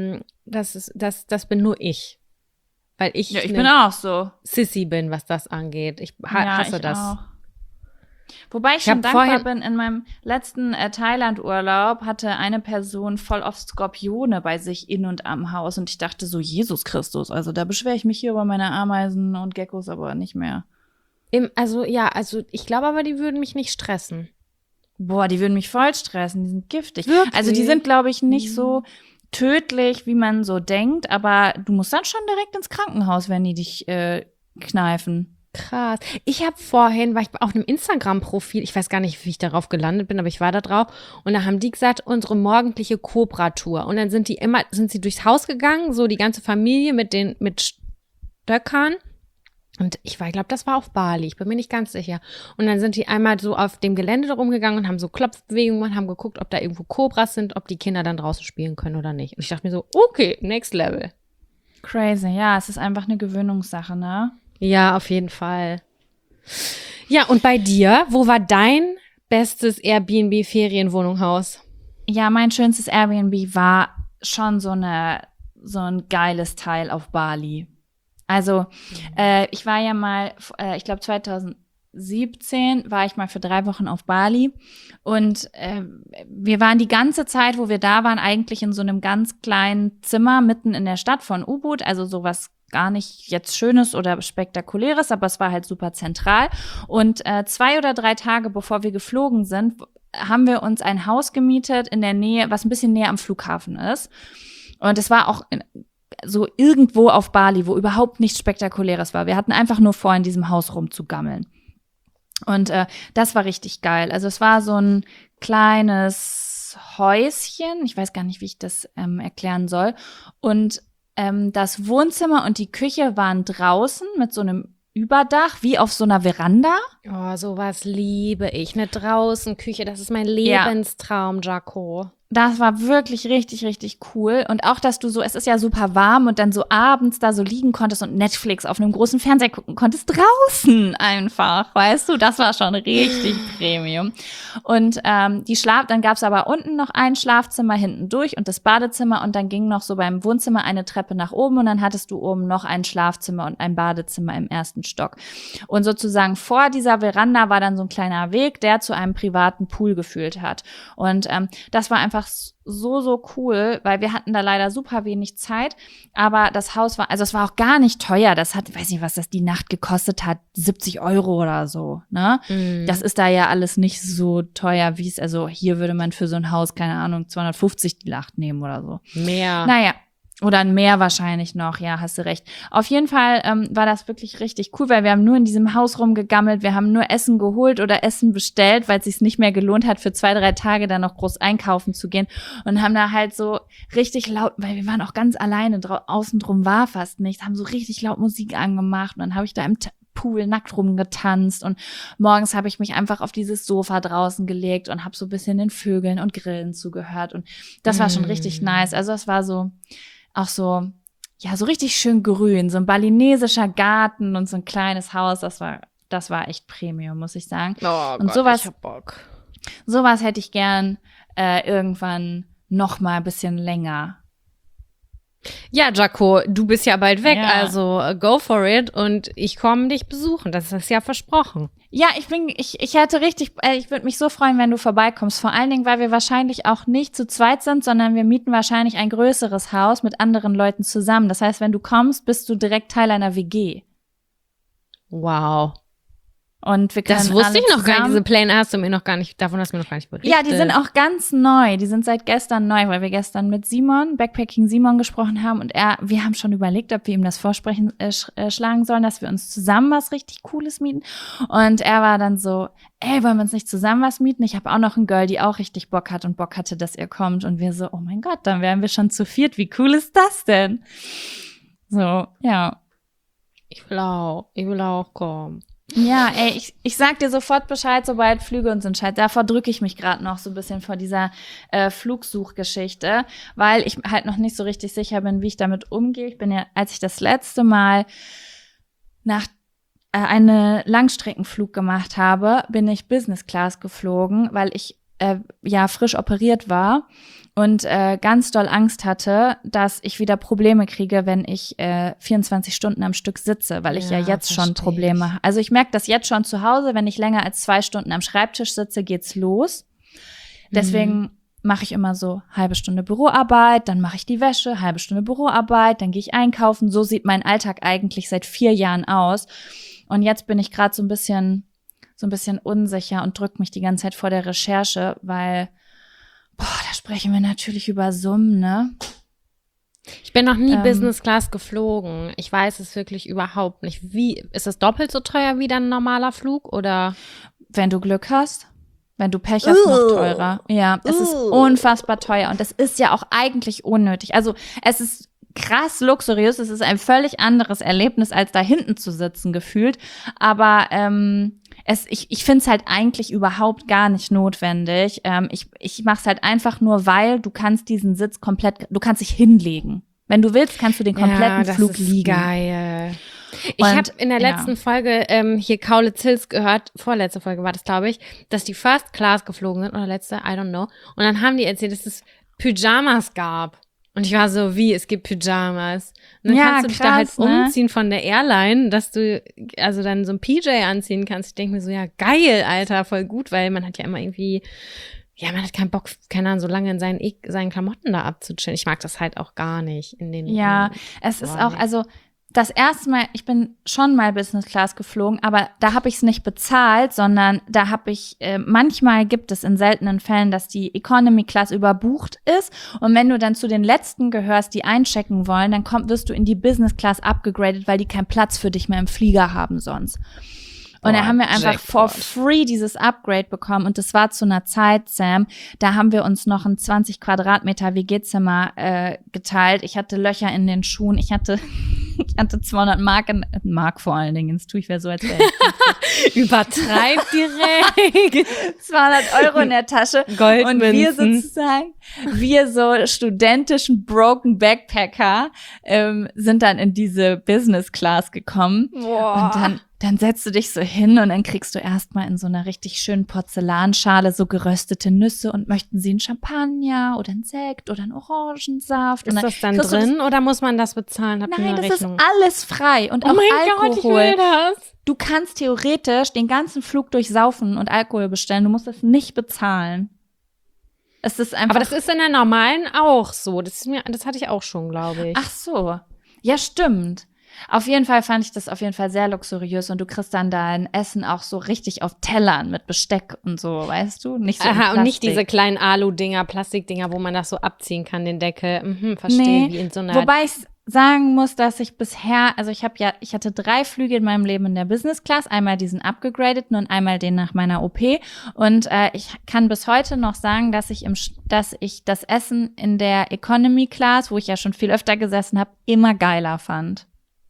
das bin nur ich. Weil ich bin auch so. Sissy bin, was das angeht. Ich hasse das. Auch. Wobei ich Ich schon hab dankbar vorhin- bin, in meinem letzten Thailand-Urlaub hatte eine Person voll oft Skorpione bei sich in und am Haus und ich dachte so, Jesus Christus, also da beschwere ich mich hier über meine Ameisen und Geckos aber nicht mehr. Also ich glaube aber, die würden mich nicht stressen. Boah, die würden mich voll stressen, die sind giftig. Wirklich? Also die sind, glaube ich, nicht so tödlich, wie man so denkt, aber du musst dann schon direkt ins Krankenhaus, wenn die dich kneifen. Krass. Ich habe vorhin, war ich auf einem Instagram-Profil, ich weiß gar nicht, wie ich darauf gelandet bin, aber ich war da drauf und da haben die gesagt, unsere morgendliche Cobra-Tour. Und dann sind sie durchs Haus gegangen, so die ganze Familie mit Stöckern. Und ich glaube, das war auf Bali, ich bin mir nicht ganz sicher. Und dann sind die einmal so auf dem Gelände rumgegangen und haben so Klopfbewegungen gemacht, haben geguckt, ob da irgendwo Kobras sind, ob die Kinder dann draußen spielen können oder nicht. Und ich dachte mir so, okay, next level. Crazy, ja, es ist einfach eine Gewöhnungssache, ne? Ja, auf jeden Fall. Ja, und bei dir, wo war dein bestes Airbnb-Ferienwohnungshaus? Ja, mein schönstes Airbnb war schon so ein geiles Teil auf Bali. Also, ich war ja mal, ich glaube 2017 war ich mal für 3 Wochen auf Bali und wir waren die ganze Zeit, wo wir da waren, eigentlich in so einem ganz kleinen Zimmer mitten in der Stadt von Ubud, also sowas gar nicht jetzt Schönes oder Spektakuläres, aber es war halt super zentral. Und 2 oder 3 Tage bevor wir geflogen sind, haben wir uns ein Haus gemietet in der Nähe, was ein bisschen näher am Flughafen ist. Und es war auch so irgendwo auf Bali, wo überhaupt nichts Spektakuläres war. Wir hatten einfach nur vor, in diesem Haus rumzugammeln. Und das war richtig geil. Also es war so ein kleines Häuschen. Ich weiß gar nicht, wie ich das erklären soll. Und das Wohnzimmer und die Küche waren draußen mit so einem Überdach, wie auf so einer Veranda. Oh, sowas liebe ich. Eine Draußenküche, das ist mein Lebenstraum, Jaco. Das war wirklich richtig, richtig cool. Und auch, dass du so, es ist ja super warm und dann so abends da so liegen konntest und Netflix auf einem großen Fernseher gucken konntest, draußen einfach, weißt du, das war schon richtig Premium. Und dann gab's aber unten noch ein Schlafzimmer hinten durch und das Badezimmer und dann ging noch so beim Wohnzimmer eine Treppe nach oben und dann hattest du oben noch ein Schlafzimmer und ein Badezimmer im 1. Stock. Und sozusagen vor dieser Veranda war dann so ein kleiner Weg, der zu einem privaten Pool geführt hat. Und das war einfach so cool, weil wir hatten da leider super wenig Zeit, aber das Haus war, also es war auch gar nicht teuer, das hat, ich weiß nicht, was das die Nacht gekostet hat, 70 Euro oder so, ne? Das ist da ja alles nicht so teuer, wie es, also hier würde man für so ein Haus, keine Ahnung, 250 die Nacht nehmen oder so. Mehr. Naja. Oder ein Meer wahrscheinlich noch, ja, hast du recht. Auf jeden Fall war das wirklich richtig cool, weil wir haben nur in diesem Haus rumgegammelt, wir haben nur Essen geholt oder Essen bestellt, weil es sich nicht mehr gelohnt hat, für 2, 3 Tage dann noch groß einkaufen zu gehen und haben da halt so richtig laut, weil wir waren auch ganz alleine, außen drum war fast nichts, haben so richtig laut Musik angemacht und dann habe ich da im Pool nackt rumgetanzt und morgens habe ich mich einfach auf dieses Sofa draußen gelegt und habe so ein bisschen den Vögeln und Grillen zugehört und das war schon richtig nice. Also es war so auch so, ja, so richtig schön grün, so ein balinesischer Garten und so ein kleines Haus, das war echt Premium, muss ich sagen. Oh und Gott, ich hab Bock. Sowas hätte ich gern irgendwann noch mal ein bisschen länger. Ja, Jaco, du bist ja bald weg, Ja. also go for it und ich komme dich besuchen, das ist ja versprochen. Ja, ich würde mich so freuen, wenn du vorbeikommst. Vor allen Dingen, weil wir wahrscheinlich auch nicht zu zweit sind, sondern wir mieten wahrscheinlich ein größeres Haus mit anderen Leuten zusammen. Das heißt, wenn du kommst, bist du direkt Teil einer WG. Wow. Und wir können Das wusste alle ich noch gar nicht, zusammen- diese Pläne hast du mir noch gar nicht, davon hast du mir noch gar nicht berichtet. Ja, die sind auch ganz neu. Die sind seit gestern neu, weil wir gestern mit Backpacking Simon gesprochen haben und wir haben schon überlegt, ob wir ihm das Vorsprechen schlagen sollen, dass wir uns zusammen was richtig Cooles mieten. Und er war dann so, ey, wollen wir uns nicht zusammen was mieten? Ich habe auch noch ein Girl, die auch richtig Bock hat und Bock hatte, dass ihr kommt. Und wir so, oh mein Gott, dann wären wir schon zu viert. Wie cool ist das denn? So, ja. Ich will auch kommen. Ja, ey, ich sag dir sofort Bescheid, sobald Flüge uns entscheiden. Davor drücke ich mich gerade noch so ein bisschen vor dieser Flugsuchgeschichte, weil ich halt noch nicht so richtig sicher bin, wie ich damit umgehe. Ich bin ja, als ich das letzte Mal einen Langstreckenflug gemacht habe, bin ich Business Class geflogen, weil ich frisch operiert war und ganz doll Angst hatte, dass ich wieder Probleme kriege, wenn ich 24 Stunden am Stück sitze, weil ich ja jetzt schon Probleme habe. Also ich merke das jetzt schon zu Hause, wenn ich länger als 2 Stunden am Schreibtisch sitze, geht's los. Deswegen mache ich immer so halbe Stunde Büroarbeit, dann mache ich die Wäsche, halbe Stunde Büroarbeit, dann gehe ich einkaufen. So sieht mein Alltag eigentlich seit 4 Jahren aus. Und jetzt bin ich gerade so ein bisschen unsicher und drücke mich die ganze Zeit vor der Recherche, weil, da sprechen wir natürlich über Summen, ne? Ich bin noch nie Business Class geflogen. Ich weiß es wirklich überhaupt nicht. Wie, ist es doppelt so teuer wie ein normaler Flug oder? Wenn du Glück hast. Wenn du Pech hast, noch teurer. Ja, es ist unfassbar teuer und das ist ja auch eigentlich unnötig. Also es ist krass luxuriös, es ist ein völlig anderes Erlebnis, als da hinten zu sitzen gefühlt. Aber ich finde es halt eigentlich überhaupt gar nicht notwendig. Ich mache es halt einfach nur, weil du kannst diesen Sitz du kannst dich hinlegen. Wenn du willst, kannst du den kompletten Flug liegen. Geil. Ich habe in der letzten Folge hier Kaulitz-Hills gehört, vorletzte Folge war das, glaube ich, dass die First Class geflogen sind oder letzte, I don't know. Und dann haben die erzählt, dass es Pyjamas gab. Und ich war so, wie, es gibt Pyjamas. Und dann kannst du dich da halt umziehen von der Airline, dass du also dann so ein PJ anziehen kannst. Ich denke mir so, ja geil, Alter, voll gut, weil man hat ja immer irgendwie, man hat keinen Bock, keine Ahnung, so lange in seinen Klamotten da abzuchillen. Ich mag das halt auch gar nicht in den. Ja, es ist auch, also das erste Mal, ich bin schon mal Business Class geflogen, aber da habe ich es nicht bezahlt, sondern da habe ich, manchmal gibt es in seltenen Fällen, dass die Economy Class überbucht ist und wenn du dann zu den Letzten gehörst, die einchecken wollen, dann wirst du in die Business Class abgegradet, weil die keinen Platz für dich mehr im Flieger haben sonst. Und da haben wir einfach for free dieses Upgrade bekommen. Und das war zu einer Zeit, Sam, da haben wir uns noch ein 20 Quadratmeter WG-Zimmer geteilt. Ich hatte Löcher in den Schuhen. Ich hatte 200 Mark vor allen Dingen. Das tue ich so, als wäre ich übertreib direkt. 200 € in der Tasche. Goldmünzen. Und wir so studentischen Broken Backpacker sind dann in diese Business Class gekommen. Boah. Und dann setzt du dich so hin und dann kriegst du erstmal in so einer richtig schönen Porzellanschale so geröstete Nüsse und möchten sie einen Champagner oder einen Sekt oder einen Orangensaft. Ist das dann drin oder muss man das bezahlen? Nein, das ist alles frei und auch Alkohol. Gott, ich will das. Du kannst theoretisch den ganzen Flug durchsaufen und Alkohol bestellen. Du musst das nicht bezahlen. Es ist einfach. Aber das ist in der normalen auch so. Das hatte ich auch schon, glaube ich. Ach so. Ja, stimmt. Auf jeden Fall fand ich das sehr luxuriös und du kriegst dann dein Essen auch so richtig auf Tellern mit Besteck und so, weißt du? Nicht so und nicht diese kleinen Alu-Dinger, Plastikdinger, wo man das so abziehen kann, den Deckel. Verstehe, wie in so einer. Wobei ich sagen muss, dass ich bisher, also ich hatte 3 Flüge in meinem Leben in der Business Class, einmal diesen abgegradeten und einmal den nach meiner OP und ich kann bis heute noch sagen, dass ich das Essen in der Economy Class, wo ich ja schon viel öfter gesessen habe, immer geiler fand.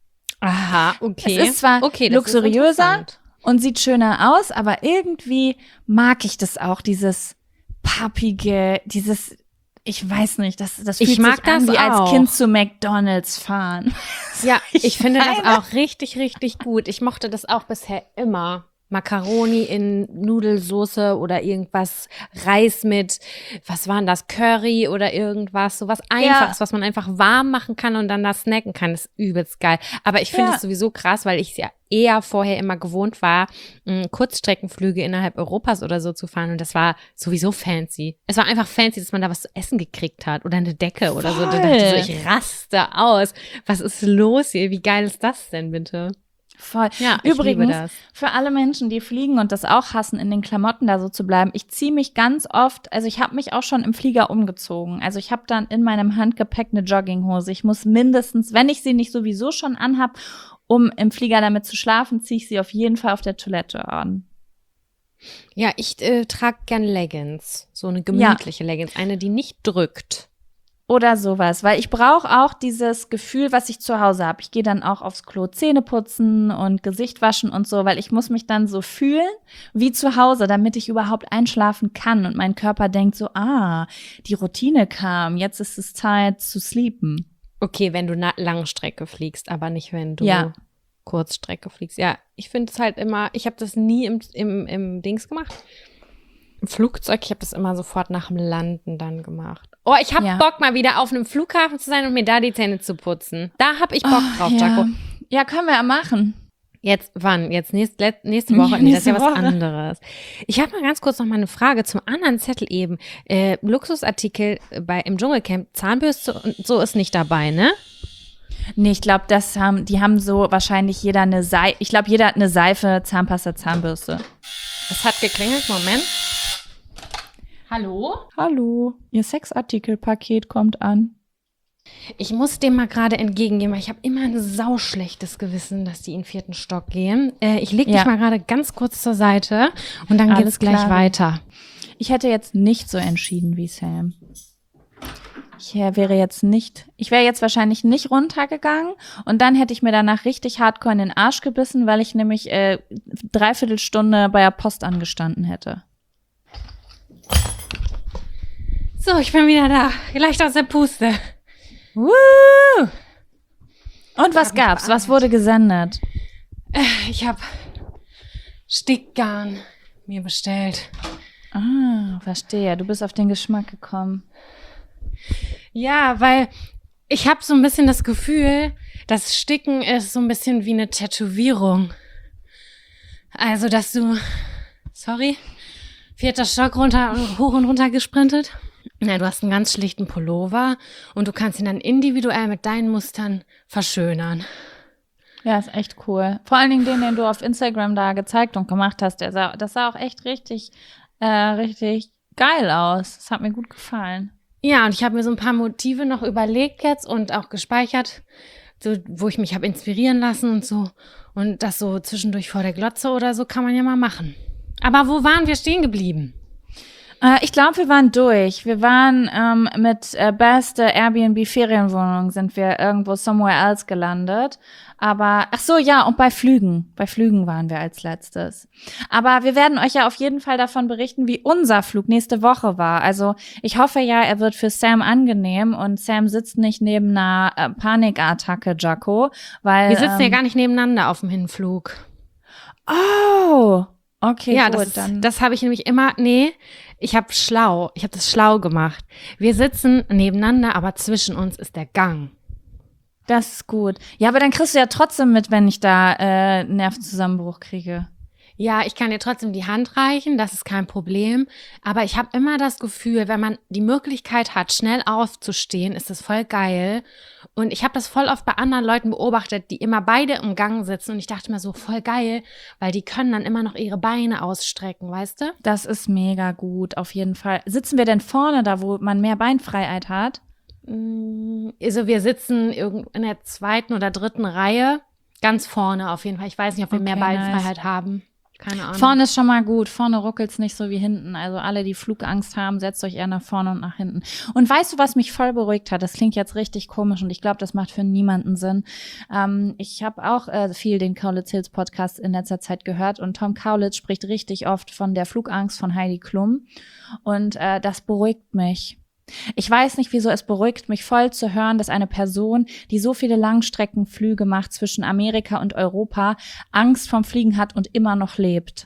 Aha, okay. Es ist zwar luxuriöser und sieht schöner aus, aber irgendwie mag ich das auch, dieses pappige, ich weiß nicht, das fühlt sich an wie als Kind zu McDonald's fahren. Ja, ich finde das auch richtig, richtig gut. Ich mochte das auch bisher immer. Macaroni in Nudelsoße oder irgendwas, Reis mit, was waren das, Curry oder irgendwas, sowas Einfaches, was man einfach warm machen kann und dann da snacken kann, das ist übelst geil. Aber ich finde es sowieso krass, weil ich es ja eher vorher immer gewohnt war, Kurzstreckenflüge innerhalb Europas oder so zu fahren und das war sowieso fancy. Es war einfach fancy, dass man da was zu essen gekriegt hat oder eine Decke oder so. Da dachte ich so, ich raste aus. Was ist los hier? Wie geil ist das denn bitte? Voll. Ja, übrigens, für alle Menschen, die fliegen und das auch hassen, in den Klamotten da so zu bleiben, ich ziehe mich ganz oft, also ich habe mich auch schon im Flieger umgezogen. Also ich habe dann in meinem Handgepäck eine Jogginghose. Ich muss mindestens, wenn ich sie nicht sowieso schon anhab, um im Flieger damit zu schlafen, ziehe ich sie auf jeden Fall auf der Toilette an. Ja, ich trage gern Leggings, so eine gemütliche Leggings, eine, die nicht drückt. Oder sowas, weil ich brauche auch dieses Gefühl, was ich zu Hause habe. Ich gehe dann auch aufs Klo Zähne putzen und Gesicht waschen und so, weil ich muss mich dann so fühlen wie zu Hause, damit ich überhaupt einschlafen kann und mein Körper denkt so, die Routine kam, jetzt ist es Zeit zu sleepen. Okay, wenn du Langstrecke fliegst, aber nicht, wenn du Kurzstrecke fliegst. Ja, ich finde es halt immer, ich habe das nie im Dings gemacht. Im Flugzeug, ich habe das immer sofort nach dem Landen dann gemacht. Oh, ich habe Bock, mal wieder auf einem Flughafen zu sein und mir da die Zähne zu putzen. Da habe ich Bock drauf, Jaco. Ja, können wir ja machen. Jetzt, wann? Jetzt nächste Woche? Nee, das ist ja was anderes. Ich habe mal ganz kurz noch mal eine Frage zum anderen Zettel eben. Luxusartikel im Dschungelcamp, Zahnbürste und so ist nicht dabei, ne? Nee, ich glaube, die haben so wahrscheinlich jeder eine Seife. Ich glaube, jeder hat eine Seife, Zahnpasta, Zahnbürste. Es hat geklingelt, Moment. Hallo? Hallo, Ihr Sexartikelpaket kommt an. Ich muss dem mal gerade entgegengehen, weil ich habe immer ein sauschlechtes Gewissen, dass die in den 4. Stock gehen. Ich leg dich mal gerade ganz kurz zur Seite und dann geht es gleich weiter. Ich hätte jetzt nicht so entschieden wie Sam. Ich wäre jetzt wahrscheinlich nicht runtergegangen und dann hätte ich mir danach richtig hardcore in den Arsch gebissen, weil ich nämlich 3/4 Stunde bei der Post angestanden hätte. So, ich bin wieder da. Leicht aus der Puste. Woo! Und was gab's? Was wurde gesendet? Ich habe Stickgarn mir bestellt. Ah, verstehe. Du bist auf den Geschmack gekommen. Ja, weil ich habe so ein bisschen das Gefühl, das Sticken ist so ein bisschen wie eine Tätowierung. Also, dass du, 4. Stock hoch und runter gesprintet. Na, du hast einen ganz schlichten Pullover und du kannst ihn dann individuell mit deinen Mustern verschönern. Ja, ist echt cool. Vor allen Dingen den du auf Instagram da gezeigt und gemacht hast, das sah auch echt richtig geil aus. Das hat mir gut gefallen. Ja, und ich habe mir so ein paar Motive noch überlegt jetzt und auch gespeichert, so, wo ich mich habe inspirieren lassen und so. Und das so zwischendurch vor der Glotze oder so kann man ja mal machen. Aber wo waren wir stehen geblieben? Ich glaube, wir waren durch. Wir waren mit beste Airbnb-Ferienwohnung sind wir irgendwo somewhere else gelandet. Aber, ach so, ja, und bei Flügen. Bei Flügen waren wir als letztes. Aber wir werden euch ja auf jeden Fall davon berichten, wie unser Flug nächste Woche war. Also ich hoffe ja, er wird für Sam angenehm und Sam sitzt nicht neben einer Panikattacke, Jaco, weil wir sitzen ja gar nicht nebeneinander auf dem Hinflug. Oh, okay, ja, gut. das habe ich nämlich immer, ich habe das schlau gemacht. Wir sitzen nebeneinander, aber zwischen uns ist der Gang. Das ist gut. Ja, aber dann kriegst du ja trotzdem mit, wenn ich da Nervenzusammenbruch kriege. Ja, ich kann dir trotzdem die Hand reichen, das ist kein Problem. Aber ich habe immer das Gefühl, wenn man die Möglichkeit hat, schnell aufzustehen, ist das voll geil. Und ich habe das voll oft bei anderen Leuten beobachtet, die immer beide im Gang sitzen. Und ich dachte mir so, voll geil, weil die können dann immer noch ihre Beine ausstrecken, weißt du? Das ist mega gut, auf jeden Fall. Sitzen wir denn vorne da, wo man mehr Beinfreiheit hat? Also wir sitzen in der 2. oder 3. Reihe, ganz vorne auf jeden Fall. Ich weiß nicht, ob wir mehr Beinfreiheit haben. Keine Ahnung. Vorne ist schon mal gut. Vorne ruckelt's nicht so wie hinten. Also alle, die Flugangst haben, setzt euch eher nach vorne und nach hinten. Und weißt du, was mich voll beruhigt hat? Das klingt jetzt richtig komisch und ich glaube, das macht für niemanden Sinn. Ich habe auch viel den Kaulitz Hills Podcast in letzter Zeit gehört und Tom Kaulitz spricht richtig oft von der Flugangst von Heidi Klum und das beruhigt mich. Ich weiß nicht, wieso es beruhigt mich voll zu hören, dass eine Person, die so viele Langstreckenflüge macht zwischen Amerika und Europa, Angst vom Fliegen hat und immer noch lebt.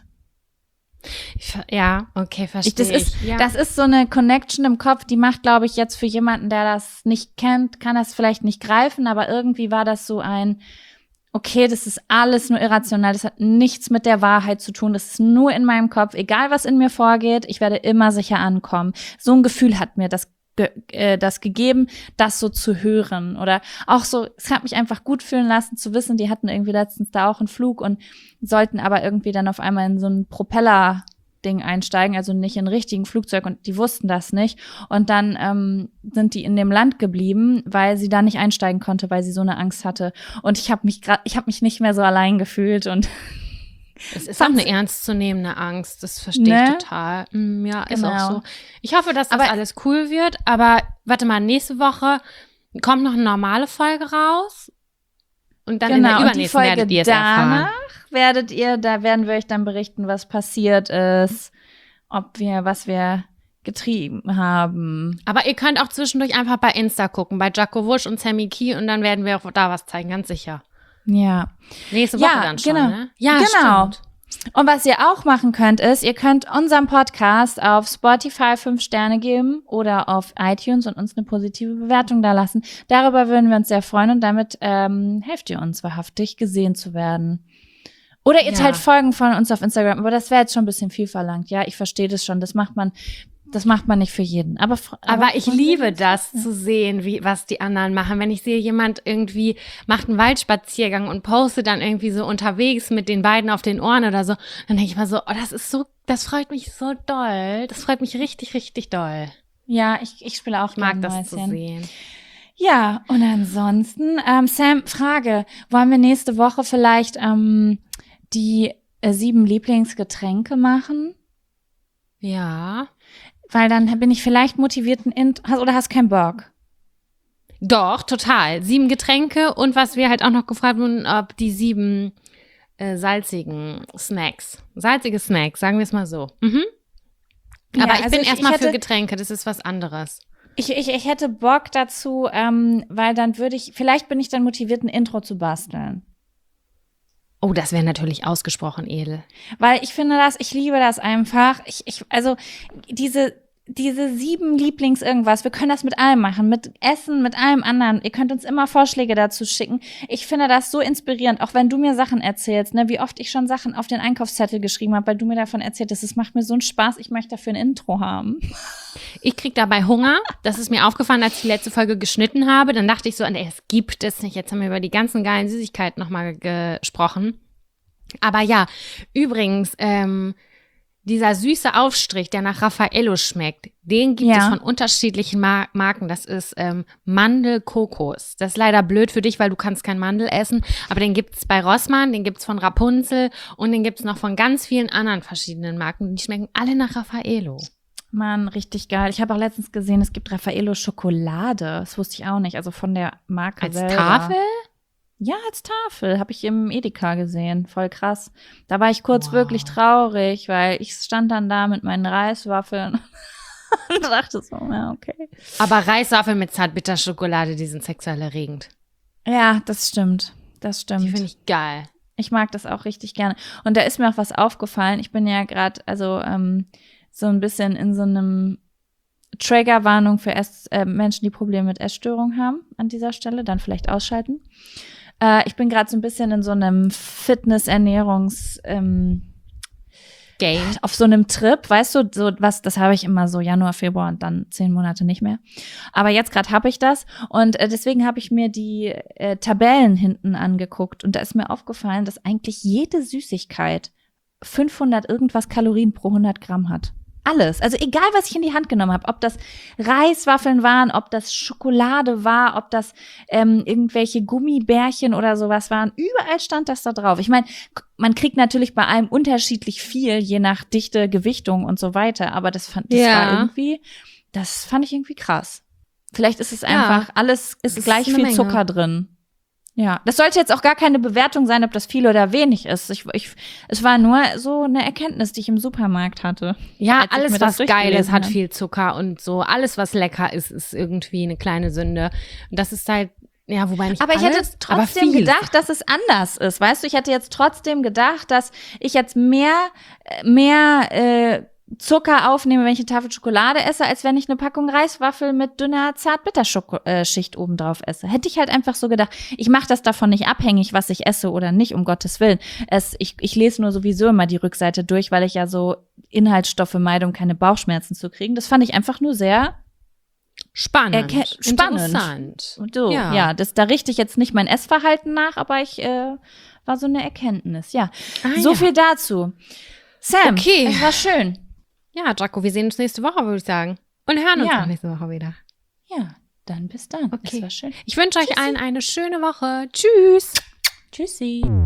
Ja, okay, verstehe ich. Das ist so eine Connection im Kopf, die macht, glaube ich, jetzt für jemanden, der das nicht kennt, kann das vielleicht nicht greifen, aber irgendwie war das so okay, das ist alles nur irrational, das hat nichts mit der Wahrheit zu tun, das ist nur in meinem Kopf, egal was in mir vorgeht, ich werde immer sicher ankommen. So ein Gefühl hat mir das gegeben, das so zu hören oder auch so, es hat mich einfach gut fühlen lassen zu wissen, die hatten irgendwie letztens da auch einen Flug und sollten aber irgendwie dann auf einmal in so ein Propeller-Ding einsteigen, also nicht in ein richtigen Flugzeug und die wussten das nicht und dann sind die in dem Land geblieben, weil sie da nicht einsteigen konnte, weil sie so eine Angst hatte und ich habe mich nicht mehr so allein gefühlt und es ist auch eine ernstzunehmende Angst, das verstehe ich total. Ja, ist auch so. Ich hoffe, dass das alles cool wird, aber warte mal, nächste Woche kommt noch eine normale Folge raus und dann in der übernächsten werdet ihr es erfahren. Da werden wir euch dann berichten, was passiert ist, was wir getrieben haben. Aber ihr könnt auch zwischendurch einfach bei Insta gucken, bei Jaco Wusch und Sammy Key und dann werden wir auch da was zeigen, ganz sicher. Ja. Nächste Woche dann schon, genau. ne? Ja, genau. stimmt. Und was ihr auch machen könnt, ist, ihr könnt unserem Podcast auf Spotify 5 Sterne geben oder auf iTunes und uns eine positive Bewertung da lassen. Darüber würden wir uns sehr freuen und damit helft ihr uns wahrhaftig, gesehen zu werden. Oder ihr teilt Folgen von uns auf Instagram, aber das wäre jetzt schon ein bisschen viel verlangt. Ja, ich verstehe das schon, das macht man nicht für jeden. Aber ich liebe das zu sehen, was die anderen machen. Wenn ich sehe, jemand irgendwie macht einen Waldspaziergang und postet dann irgendwie so unterwegs mit den beiden auf den Ohren oder so, dann denke ich mal so, das freut mich so doll. Das freut mich richtig, richtig doll. Ja, ich spiele auch Ich mag das zu sehen. Ja, und ansonsten, Sam, Frage, wollen wir nächste Woche vielleicht die 7 Lieblingsgetränke machen? Ja. Weil dann bin ich vielleicht motiviert oder hast keinen Bock? Doch, total. 7 Getränke und was wir halt auch noch gefragt wurden, ob die 7 salzige Snacks, sagen wir es mal so. Mhm. Aber ja, ich bin erstmal für Getränke, das ist was anderes. Ich hätte Bock dazu, weil dann vielleicht bin ich dann motiviert, ein Intro zu basteln. Oh, das wäre natürlich ausgesprochen edel. Weil ich finde ich liebe das einfach. Also diese 7 Lieblings-Irgendwas, wir können das mit allem machen, mit Essen, mit allem anderen. Ihr könnt uns immer Vorschläge dazu schicken. Ich finde das so inspirierend, auch wenn du mir Sachen erzählst, ne, wie oft ich schon Sachen auf den Einkaufszettel geschrieben habe, weil du mir davon erzählt hast. Es macht mir so einen Spaß, ich möchte dafür ein Intro haben. Ich krieg dabei Hunger. Das ist mir aufgefallen, als ich die letzte Folge geschnitten habe. Dann dachte ich so, es gibt es nicht. Jetzt haben wir über die ganzen geilen Süßigkeiten nochmal gesprochen. Aber ja, übrigens, dieser süße Aufstrich, der nach Raffaello schmeckt, den gibt es von unterschiedlichen Marken. Das ist Mandel-Kokos. Das ist leider blöd für dich, weil du kannst kein Mandel essen. Aber den gibt's bei Rossmann, den gibt's von Rapunzel und den gibt's noch von ganz vielen anderen verschiedenen Marken. Die schmecken alle nach Raffaello. Mann, richtig geil. Ich habe auch letztens gesehen, es gibt Raffaello Schokolade. Das wusste ich auch nicht. Also von der Marke als selber. Tafel? Ja, als Tafel. Habe ich im Edeka gesehen. Voll krass. Da war ich kurz wirklich traurig, weil ich stand dann da mit meinen Reiswaffeln und dachte so, ja, okay. Aber Reiswaffeln mit Zartbitterschokolade, die sind sexuell erregend. Ja, das stimmt. Das stimmt. Die finde ich geil. Ich mag das auch richtig gerne. Und da ist mir auch was aufgefallen. Ich bin ja gerade, so ein bisschen in so einem Triggerwarnung für Menschen, die Probleme mit Essstörungen haben an dieser Stelle, dann vielleicht ausschalten. Ich bin gerade so ein bisschen in so einem Fitness-Ernährungs- Game. Auf so einem Trip, weißt du, so was, das habe ich immer so Januar, Februar und dann 10 Monate nicht mehr. Aber jetzt gerade habe ich das und deswegen habe ich mir die Tabellen hinten angeguckt und da ist mir aufgefallen, dass eigentlich jede Süßigkeit 500 irgendwas Kalorien pro 100 Gramm hat. Alles. Also egal, was ich in die Hand genommen habe, ob das Reiswaffeln waren, ob das Schokolade war, ob das irgendwelche Gummibärchen oder sowas waren, überall stand das da drauf. Ich meine, man kriegt natürlich bei allem unterschiedlich viel, je nach Dichte, Gewichtung und so weiter, aber das fand ich irgendwie krass. Vielleicht ist es einfach, alles ist gleich viel Menge. Zucker drin. Ja, das sollte jetzt auch gar keine Bewertung sein, ob das viel oder wenig ist. Es war nur so eine Erkenntnis, die ich im Supermarkt hatte. Ja, alles, was geil ist, hat viel Zucker und so. Alles, was lecker ist, ist irgendwie eine kleine Sünde. Und das ist halt, ja, wobei nicht aber ich hätte trotzdem gedacht, dass es anders ist. Weißt du, ich hätte jetzt trotzdem gedacht, dass ich jetzt mehr Zucker aufnehme, wenn ich eine Tafel Schokolade esse, als wenn ich eine Packung Reiswaffel mit dünner Zartbitterschicht obendrauf esse. Hätte ich halt einfach so gedacht, ich mache das davon nicht abhängig, was ich esse oder nicht, um Gottes Willen. Ich lese nur sowieso immer die Rückseite durch, weil ich ja so Inhaltsstoffe meide, um keine Bauchschmerzen zu kriegen. Das fand ich einfach nur sehr spannend. Interessant. Und so, ja, da richte ich jetzt nicht mein Essverhalten nach, aber war so eine Erkenntnis, ja. So viel dazu. Sam, es war schön. Ja, Jaco, wir sehen uns nächste Woche, würde ich sagen. Und hören uns auch nächste Woche wieder. Ja, dann bis dann. Okay. Es war schön. Ich wünsche euch allen eine schöne Woche. Tschüss. Tschüssi.